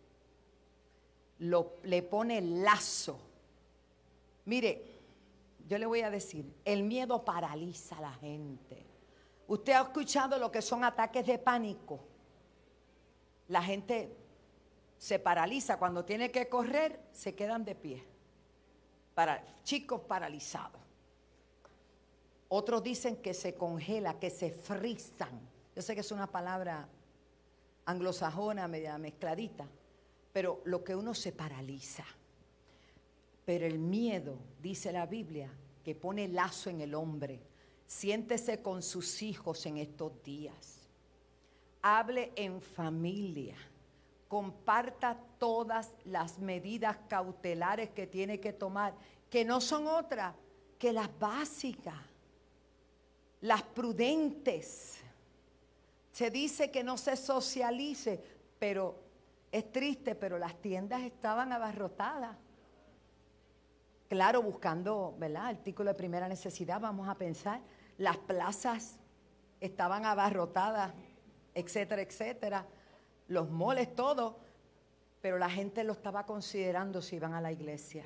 Le pone lazo. Mire, yo le voy a decir, el miedo paraliza a la gente. Usted ha escuchado lo que son ataques de pánico. La gente se paraliza cuando tiene que correr, se quedan de pie. Chicos paralizados. Otros dicen que se congela, que se frizan. Yo sé que es una palabra anglosajona, media mezcladita, pero lo que uno se paraliza. Pero el miedo, dice la Biblia, que pone lazo en el hombre. Siéntese con sus hijos en estos días. Hable en familia. Comparta todas las medidas cautelares que tiene que tomar, que no son otras que las básicas, las prudentes. Se dice que no se socialice, pero es triste, pero las tiendas estaban abarrotadas. Claro, buscando, ¿verdad?, artículos de primera necesidad, vamos a pensar. Las plazas estaban abarrotadas, etcétera, etcétera. Los moles, todo. Pero la gente lo estaba considerando si iban a la iglesia.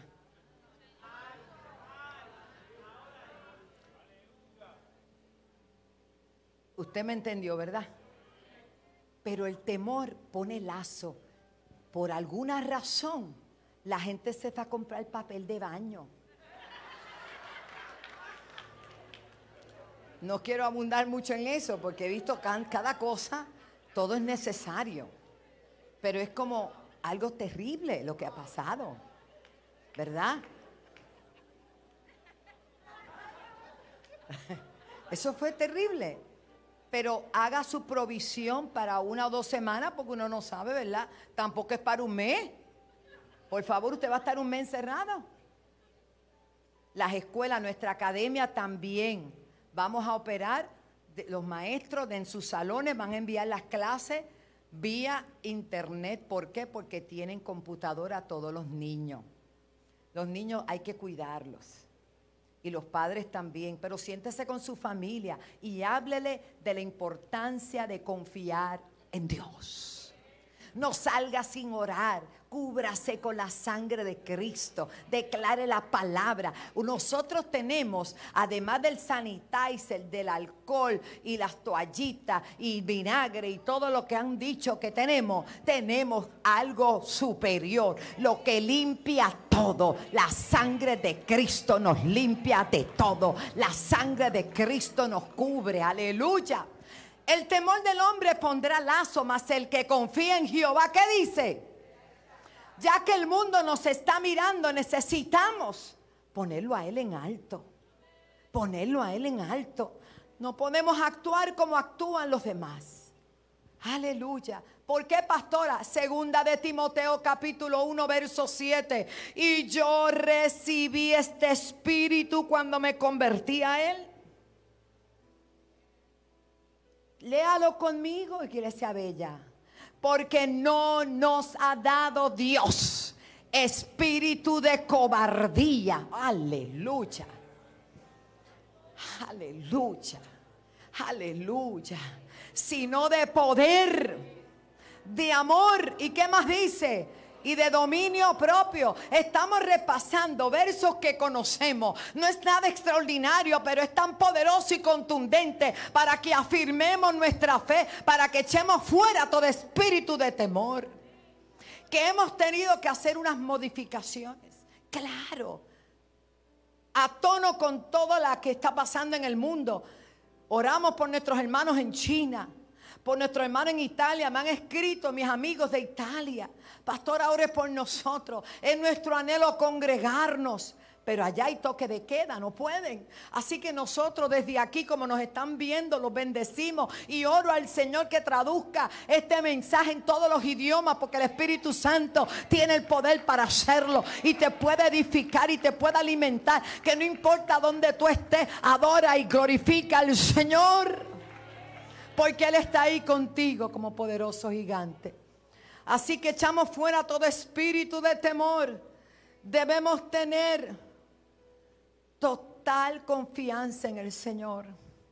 Usted me entendió, ¿verdad? Pero el temor pone lazo. Por alguna razón, la gente se fue a comprar papel de baño. No quiero abundar mucho en eso porque he visto cada cosa, todo es necesario. Pero es como algo terrible lo que ha pasado, ¿verdad? Eso fue terrible. Pero haga su provisión para 1 o 2 semanas porque uno no sabe, ¿verdad? Tampoco es para un mes. Por favor, usted va a estar un mes encerrado. Las escuelas, nuestra academia también. Vamos a operar, los maestros en sus salones van a enviar las clases vía internet. ¿Por qué? Porque tienen computadora todos los niños. Los niños hay que cuidarlos. Y los padres también. Pero siéntese con su familia y háblele de la importancia de confiar en Dios. No salga sin orar. Cúbrase con la sangre de Cristo. Declare la palabra. Nosotros tenemos, además del sanitizer, del alcohol y las toallitas y vinagre y todo lo que han dicho que tenemos algo superior. Lo que limpia todo. La sangre de Cristo nos limpia de todo. La sangre de Cristo nos cubre. Aleluya. El temor del hombre pondrá lazo, mas el que confía en Jehová, ¿qué dice? Ya que el mundo nos está mirando, necesitamos ponerlo a Él en alto. Ponerlo a Él en alto. No podemos actuar como actúan los demás. Aleluya. ¿Por qué, pastora? Segunda de Timoteo capítulo 1 verso 7. Y yo recibí este espíritu cuando me convertí a Él. Léalo conmigo, iglesia bella. Porque no nos ha dado Dios espíritu de cobardía. Aleluya. Aleluya. Aleluya. Sino de poder, de amor. ¿Y qué más dice? Y de dominio propio. Estamos repasando versos que conocemos. No es nada extraordinario, pero es tan poderoso y contundente para que afirmemos nuestra fe, para que echemos fuera todo espíritu de temor. Que hemos tenido que hacer unas modificaciones. Claro. A tono con todo lo que está pasando en el mundo. Oramos por nuestros hermanos en China. Por nuestros hermanos en Italia. Me han escrito mis amigos de Italia. Pastora, ore por nosotros. Es nuestro anhelo congregarnos. Pero allá hay toque de queda, no pueden. Así que nosotros desde aquí, como nos están viendo, los bendecimos. Y oro al Señor que traduzca este mensaje en todos los idiomas. Porque el Espíritu Santo tiene el poder para hacerlo. Y te puede edificar y te puede alimentar. Que no importa dónde tú estés, adora y glorifica al Señor. Porque Él está ahí contigo como poderoso gigante. Así que echamos fuera todo espíritu de temor. Debemos tener total confianza en el Señor.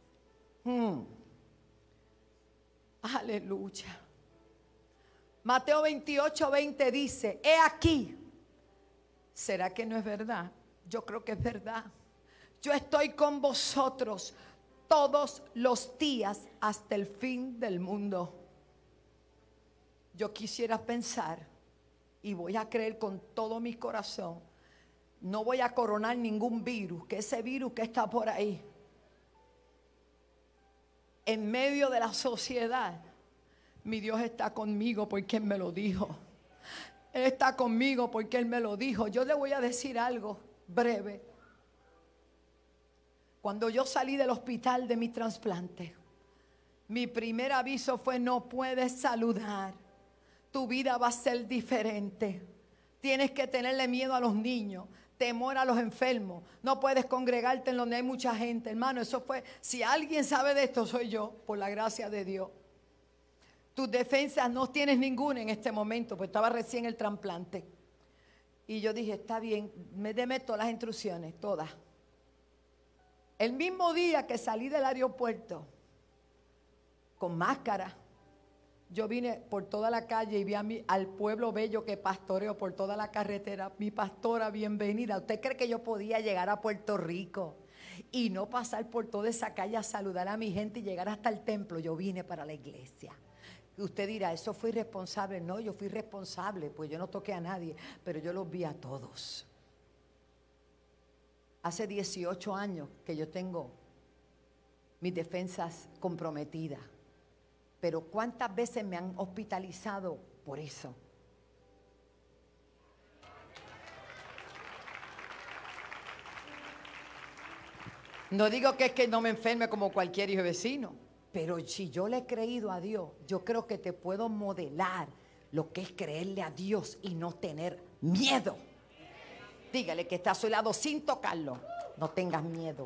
Aleluya. Mateo 28:20 dice: he aquí. ¿Será que no es verdad? Yo creo que es verdad. Yo estoy con vosotros todos los días hasta el fin del mundo. Yo quisiera pensar, y voy a creer con todo mi corazón, no voy a coronar ningún virus, que ese virus que está por ahí en medio de la sociedad, mi Dios está conmigo porque Él me lo dijo. Él está conmigo porque Él me lo dijo. Yo le voy a decir algo breve. Cuando yo salí del hospital de mi trasplante, mi primer aviso fue: no puedes saludar. Tu vida va a ser diferente. Tienes que tenerle miedo a los niños, temor a los enfermos. No puedes congregarte en donde hay mucha gente. Hermano, eso fue, si alguien sabe de esto, soy yo, por la gracia de Dios. Tus defensas no tienes ninguna en este momento, pues estaba recién el trasplante. Y yo dije, está bien, deme todas las instrucciones, todas. El mismo día que salí del aeropuerto, con máscara, yo vine por toda la calle y vi al pueblo bello que pastoreo por toda la carretera. Mi pastora, bienvenida. ¿Usted cree que yo podía llegar a Puerto Rico y no pasar por toda esa calle a saludar a mi gente y llegar hasta el templo? Yo vine para la iglesia. Usted dirá, ¿eso fue irresponsable? No, yo fui responsable, pues yo no toqué a nadie, pero yo los vi a todos. Hace 18 años que yo tengo mis defensas comprometidas. Pero ¿cuántas veces me han hospitalizado por eso? No digo que es que no me enferme como cualquier hijo vecino, pero si yo le he creído a Dios, yo creo que te puedo modelar lo que es creerle a Dios y no tener miedo. Dígale que está a su lado sin tocarlo. No tengas miedo.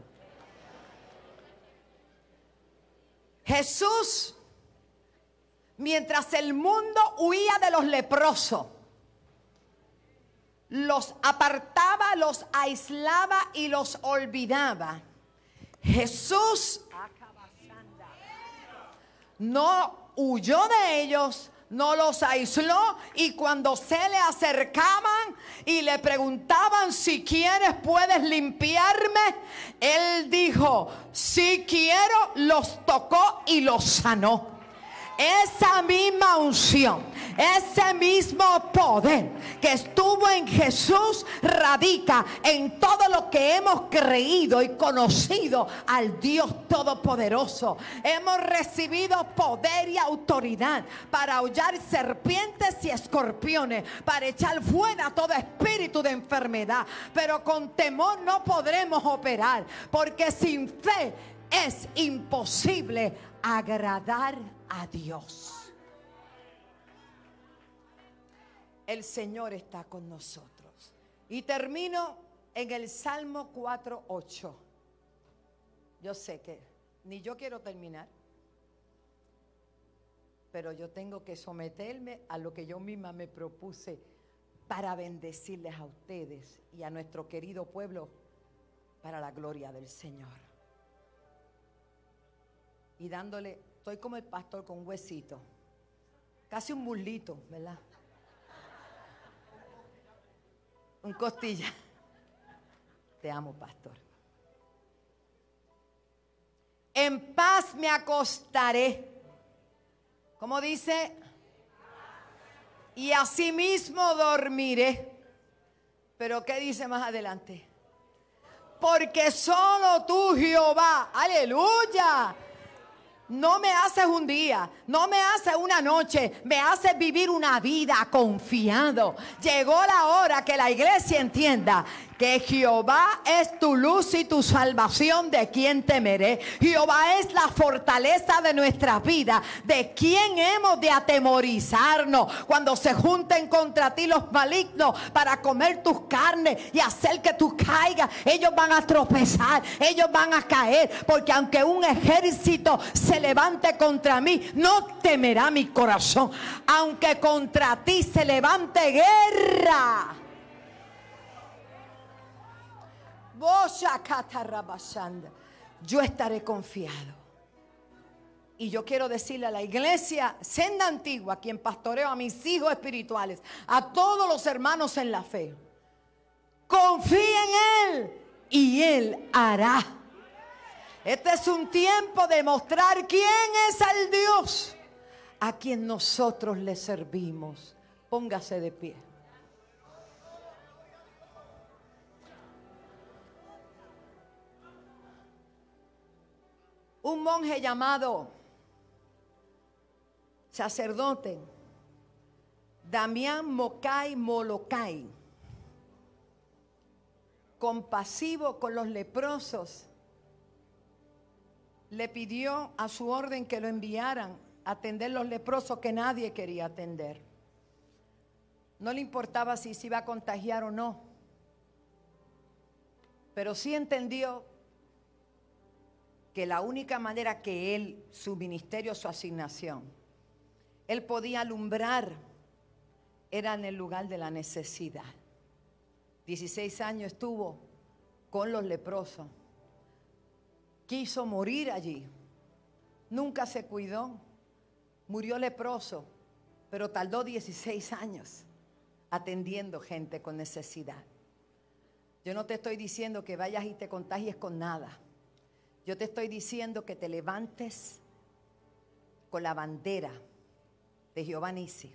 Jesús, mientras el mundo huía de los leprosos, los apartaba, los aislaba y los olvidaba, Jesús no huyó de ellos, no los aisló, y cuando se le acercaban y le preguntaban: si quieres puedes limpiarme, Él dijo: si quiero. Los tocó y los sanó. Esa misma unción, ese mismo poder que estuvo en Jesús radica en todo lo que hemos creído y conocido al Dios Todopoderoso. Hemos recibido poder y autoridad para hollar serpientes y escorpiones, para echar fuera todo espíritu de enfermedad. Pero con temor no podremos operar, porque sin fe es imposible agradar a Dios. El Señor está con nosotros. Y termino en el Salmo 4:8. Yo sé que ni yo quiero terminar, pero yo tengo que someterme a lo que yo misma me propuse para bendecirles a ustedes y a nuestro querido pueblo para la gloria del Señor. Y dándole, estoy como el pastor con un huesito, casi un muslito, ¿verdad? Un costilla. Te amo, pastor. En paz me acostaré. ¿Cómo dice? Y asimismo dormiré. Pero ¿qué dice más adelante? Porque solo tú, Jehová, aleluya, no me haces un día, no me haces una noche, me haces vivir una vida confiado. Llegó la hora que la iglesia entienda que Jehová es tu luz y tu salvación. ¿De quién temeré? Jehová es la fortaleza de nuestra vida. ¿De quién hemos de atemorizarnos? Cuando se junten contra ti los malignos para comer tus carnes y hacer que tú caigas, ellos van a tropezar, ellos van a caer, porque aunque un ejército se levante contra mí, no temerá mi corazón. Aunque contra ti se levante guerra, yo estaré confiado. Y yo quiero decirle a la iglesia Senda Antigua, a quien pastoreo, a mis hijos espirituales, a todos los hermanos en la fe: confíe en Él y Él hará. Este es un tiempo de mostrar quién es el Dios a quien nosotros le servimos. Póngase de pie. Un monje llamado sacerdote Damián Mocay Molocay, compasivo con los leprosos, le pidió a su orden que lo enviaran a atender los leprosos que nadie quería atender. No le importaba si se iba a contagiar o no, pero sí entendió que la única manera que él, su ministerio, su asignación, él podía alumbrar era en el lugar de la necesidad. 16 años estuvo con los leprosos. Quiso morir allí. Nunca se cuidó. Murió leproso, pero tardó 16 años atendiendo gente con necesidad. Yo no te estoy diciendo que vayas y te contagies con nada. Yo te estoy diciendo que te levantes con la bandera de Jehová Nissi,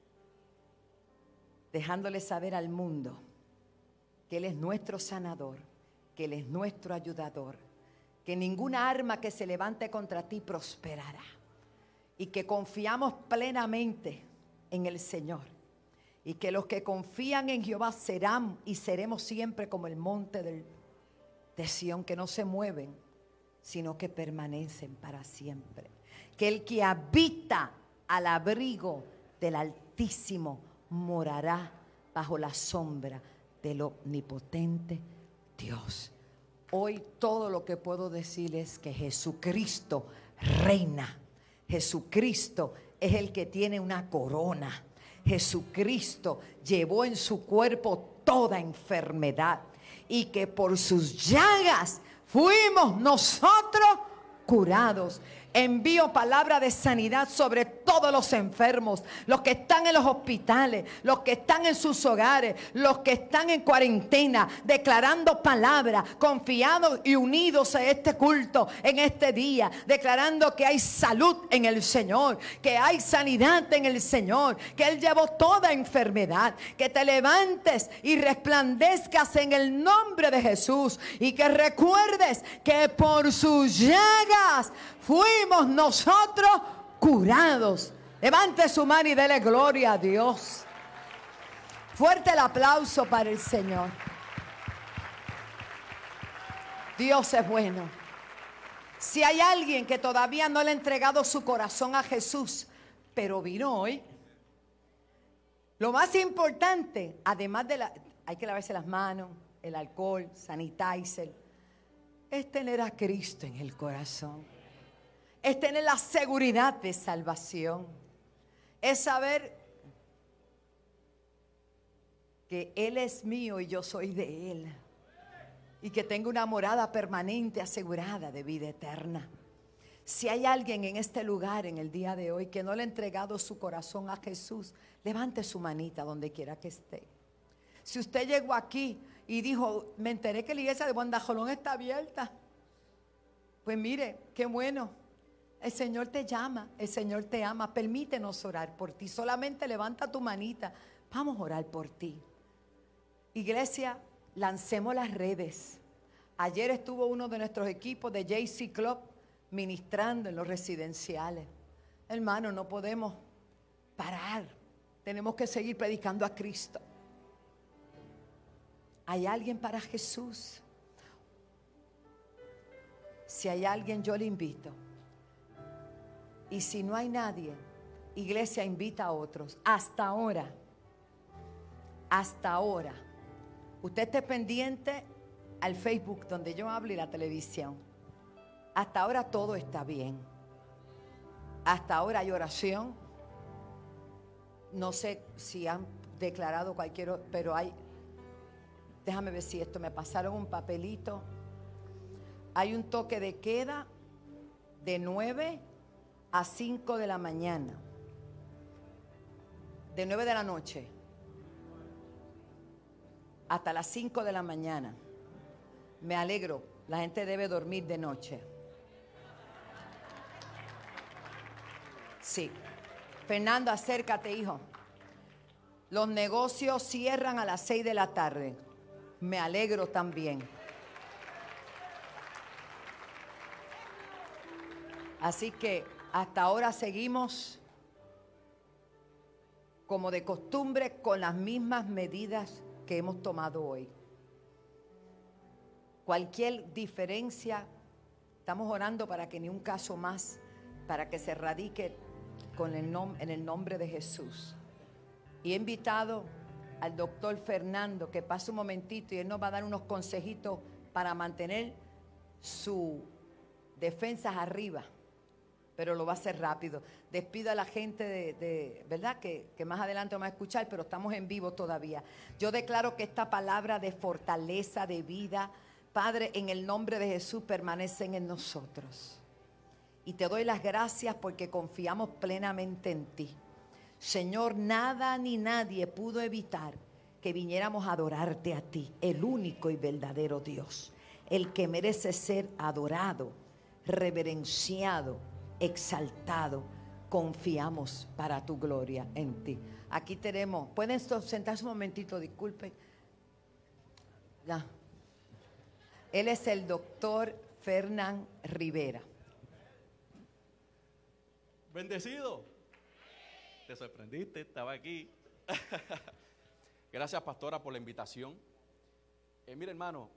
dejándole saber al mundo que Él es nuestro sanador, que Él es nuestro ayudador, que ninguna arma que se levante contra ti prosperará, y que confiamos plenamente en el Señor, y que los que confían en Jehová serán y seremos siempre como el monte de Sión, que no se mueven, sino que permanecen para siempre. Que el que habita al abrigo del Altísimo morará bajo la sombra del omnipotente Dios. Hoy todo lo que puedo decir es que Jesucristo reina. Jesucristo es el que tiene una corona. Jesucristo llevó en su cuerpo toda enfermedad, y que por sus llagas fuimos nosotros curados. Envío palabra de sanidad sobre todos los enfermos, los que están en los hospitales, los que están en sus hogares, los que están en cuarentena, declarando palabra, confiados y unidos a este culto en este día, declarando que hay salud en el Señor, que hay sanidad en el Señor, que Él llevó toda enfermedad. Que te levantes y resplandezcas en el nombre de Jesús, y que recuerdes que por sus llagas fuimos nosotros curados. Levante su mano y dele gloria a Dios. Fuerte el aplauso para el Señor. Dios es bueno. Si hay alguien que todavía no le ha entregado su corazón a Jesús, pero vino hoy, lo más importante, además de hay que lavarse las manos, el alcohol, sanitizer, es tener a Cristo en el corazón. Es tener la seguridad de salvación. Es saber que Él es mío y yo soy de Él. Y que tengo una morada permanente asegurada de vida eterna. Si hay alguien en este lugar en el día de hoy que no le ha entregado su corazón a Jesús, levante su manita donde quiera que esté. Si usted llegó aquí y dijo, me enteré que la iglesia de Guandajolón está abierta, pues mire, qué bueno. El Señor te llama, el Señor te ama. Permítenos orar por ti. Solamente levanta tu manita. Vamos a orar por ti. Iglesia, lancemos las redes. Ayer estuvo uno de nuestros equipos de JC Club ministrando en los residenciales. Hermano, no podemos parar. Tenemos que seguir predicando a Cristo. ¿Hay alguien para Jesús? Si hay alguien, yo le invito. Y si no hay nadie, iglesia, invita a otros. Hasta ahora, usted esté pendiente al Facebook donde yo hablo y la televisión. Hasta ahora todo está bien. Hasta ahora hay oración. No sé si han declarado cualquier, pero hay, déjame ver si esto, me pasaron un papelito. Hay un toque de queda de 9 a 5 de la mañana, de 9 de la noche hasta las 5 de la mañana. Me alegro, la gente debe dormir de noche. Sí. Fernando, acércate, hijo. Los negocios cierran a las 6 de la tarde. Me alegro también. Así que hasta ahora seguimos como de costumbre, con las mismas medidas que hemos tomado hoy. Cualquier diferencia, estamos orando para que ni un caso más, para que se radique en el nombre de Jesús. Y he invitado al doctor Fernando que pase un momentito y él nos va a dar unos consejitos para mantener sus defensas arriba, pero lo va a hacer rápido. Despido a la gente de ¿verdad? Que más adelante vamos a escuchar, pero estamos en vivo todavía. Yo declaro que esta palabra de fortaleza, de vida, Padre, en el nombre de Jesús, permanecen en nosotros. Y te doy las gracias porque confiamos plenamente en ti. Señor, nada ni nadie pudo evitar que viniéramos a adorarte a ti, el único y verdadero Dios, el que merece ser adorado, reverenciado, exaltado. Confiamos para tu gloria en ti. Aquí tenemos, pueden sentarse un momentito, disculpen. Ya. Él es el doctor Fernán Rivera. Bendecido. Te sorprendiste, estaba aquí. Gracias, pastora, por la invitación. Mira, hermano,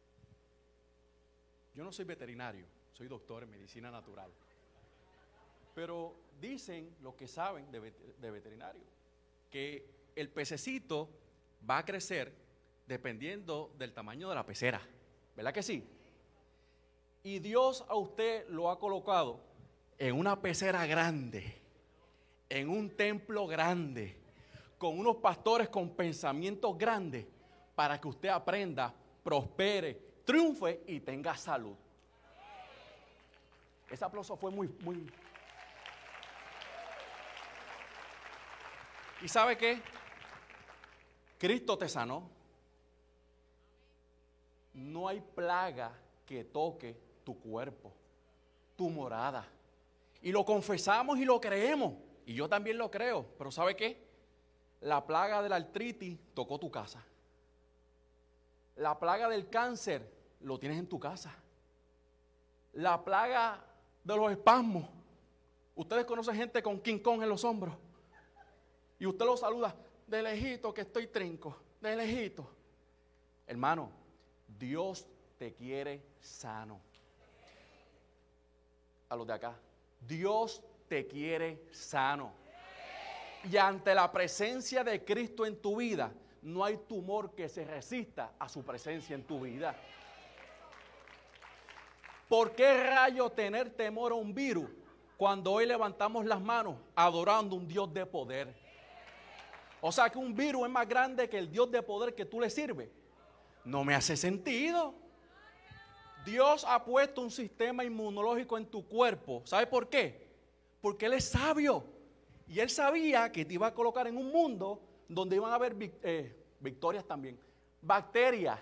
yo no soy veterinario, soy doctor en medicina natural. Pero dicen los que saben de veterinario que el pececito va a crecer dependiendo del tamaño de la pecera. ¿Verdad que sí? Y Dios a usted lo ha colocado en una pecera grande, en un templo grande, con unos pastores con pensamientos grandes, para que usted aprenda, prospere, triunfe y tenga salud. Ese aplauso fue muy... ¿Y sabe qué? Cristo te sanó. No hay plaga que toque tu cuerpo, tu morada. Y lo confesamos y lo creemos. Y yo también lo creo. Pero ¿sabe qué? La plaga de la artritis tocó tu casa. La plaga del cáncer lo tienes en tu casa. La plaga de los espasmos. Ustedes conocen gente con King Kong en los hombros. Y usted lo saluda, de lejito que estoy trinco, de lejito. Hermano, Dios te quiere sano. A los de acá, Dios te quiere sano. Y ante la presencia de Cristo en tu vida, no hay tumor que se resista a su presencia en tu vida. ¿Por qué rayo tener temor a un virus cuando hoy levantamos las manos adorando a un Dios de poder? O sea que un virus es más grande que el Dios de poder que tú le sirves. No me hace sentido. Dios ha puesto un sistema inmunológico en tu cuerpo. ¿Sabe por qué? Porque Él es sabio. Y Él sabía que te iba a colocar en un mundo donde iban a haber victorias también. Bacterias,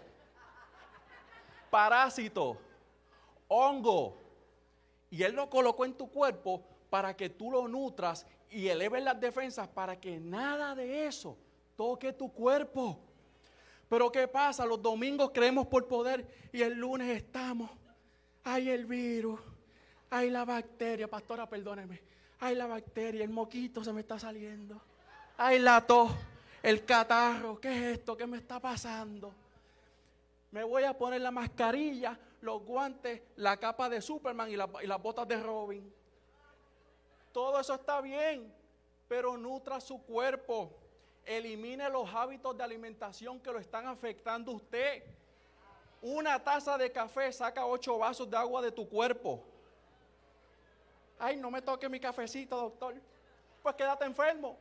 parásitos, hongo. Y Él lo colocó en tu cuerpo para que tú lo nutras y eleves las defensas para que nada de eso toque tu cuerpo. Pero ¿qué pasa? Los domingos creemos por poder y el lunes estamos. Ay, el virus. Ay, la bacteria. Pastora, perdóneme. Ay, la bacteria. El moquito se me está saliendo. Ay, la tos. El catarro. ¿Qué es esto? ¿Qué me está pasando? Me voy a poner la mascarilla, los guantes, la capa de Superman y las botas de Robin. Todo eso está bien, pero nutra su cuerpo. Elimine los hábitos de alimentación que lo están afectando a usted. Una taza de café saca 8 vasos de agua de tu cuerpo. Ay, no me toque mi cafecito, doctor. Pues quédate enfermo.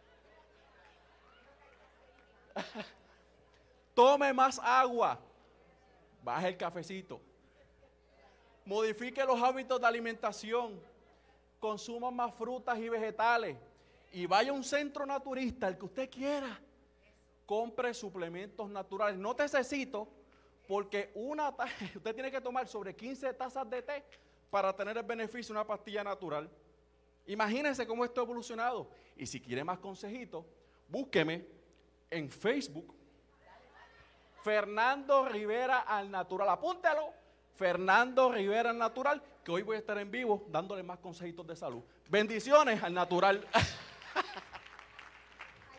Tome más agua. Baje el cafecito. Modifique los hábitos de alimentación. Consuma más frutas y vegetales. Y vaya a un centro naturista, el que usted quiera. Compre suplementos naturales. No necesito, porque usted tiene que tomar sobre 15 tazas de té para tener el beneficio de una pastilla natural. Imagínense cómo esto ha evolucionado. Y si quiere más consejitos, búsqueme en Facebook. Fernando Rivera al Natural. Apúntelo. Fernando Rivera al Natural, que hoy voy a estar en vivo dándole más consejitos de salud. Bendiciones al natural.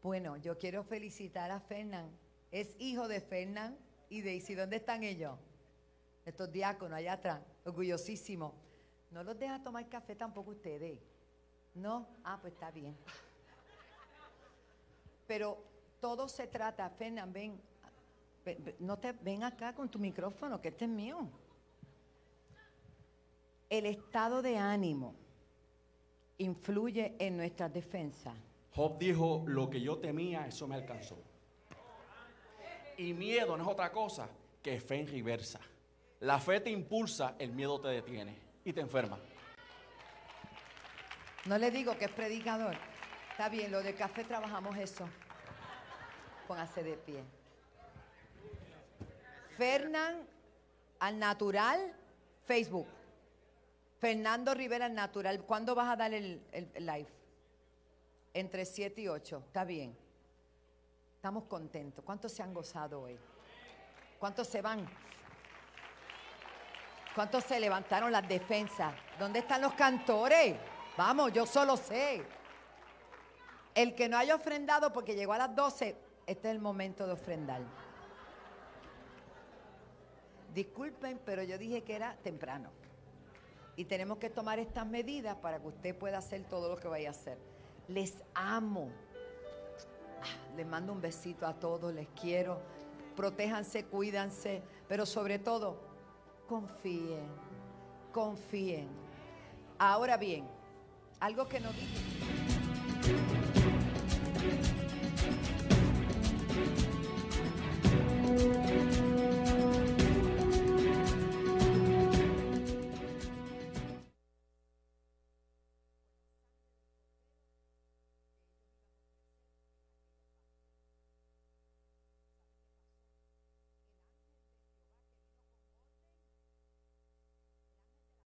Bueno, yo quiero felicitar a Fernán. Es hijo de Fernán y Daisy. ¿Dónde están ellos? Estos diáconos allá atrás, orgullosísimos. No los deja tomar café tampoco ustedes. ¿No? Ah, pues está bien. Pero todo se trata, Fernán, ven. Ven acá con tu micrófono, que este es mío. El estado de ánimo influye en nuestras defensas. Job dijo, lo que yo temía, eso me alcanzó. Y miedo no es otra cosa que fe en reversa. La fe te impulsa, el miedo te detiene y te enferma. No le digo que es predicador. Está bien, lo de café trabajamos eso. Póngase de pie. Fernán al natural, Facebook. Fernando Rivera al natural. ¿Cuándo vas a dar el live? Entre 7 y 8. Está bien. Estamos contentos. ¿Cuántos se han gozado hoy? ¿Cuántos se van? ¿Cuántos se levantaron las defensas? ¿Dónde están los cantores? Vamos, yo solo sé. El que no haya ofrendado porque llegó a las 12, este es el momento de ofrendar. Disculpen, pero yo dije que era temprano. Y tenemos que tomar estas medidas para que usted pueda hacer todo lo que vaya a hacer. Les amo. Les mando un besito a todos, les quiero. Protéjanse, cuídanse, pero sobre todo, confíen, confíen. Ahora bien, algo que no dije.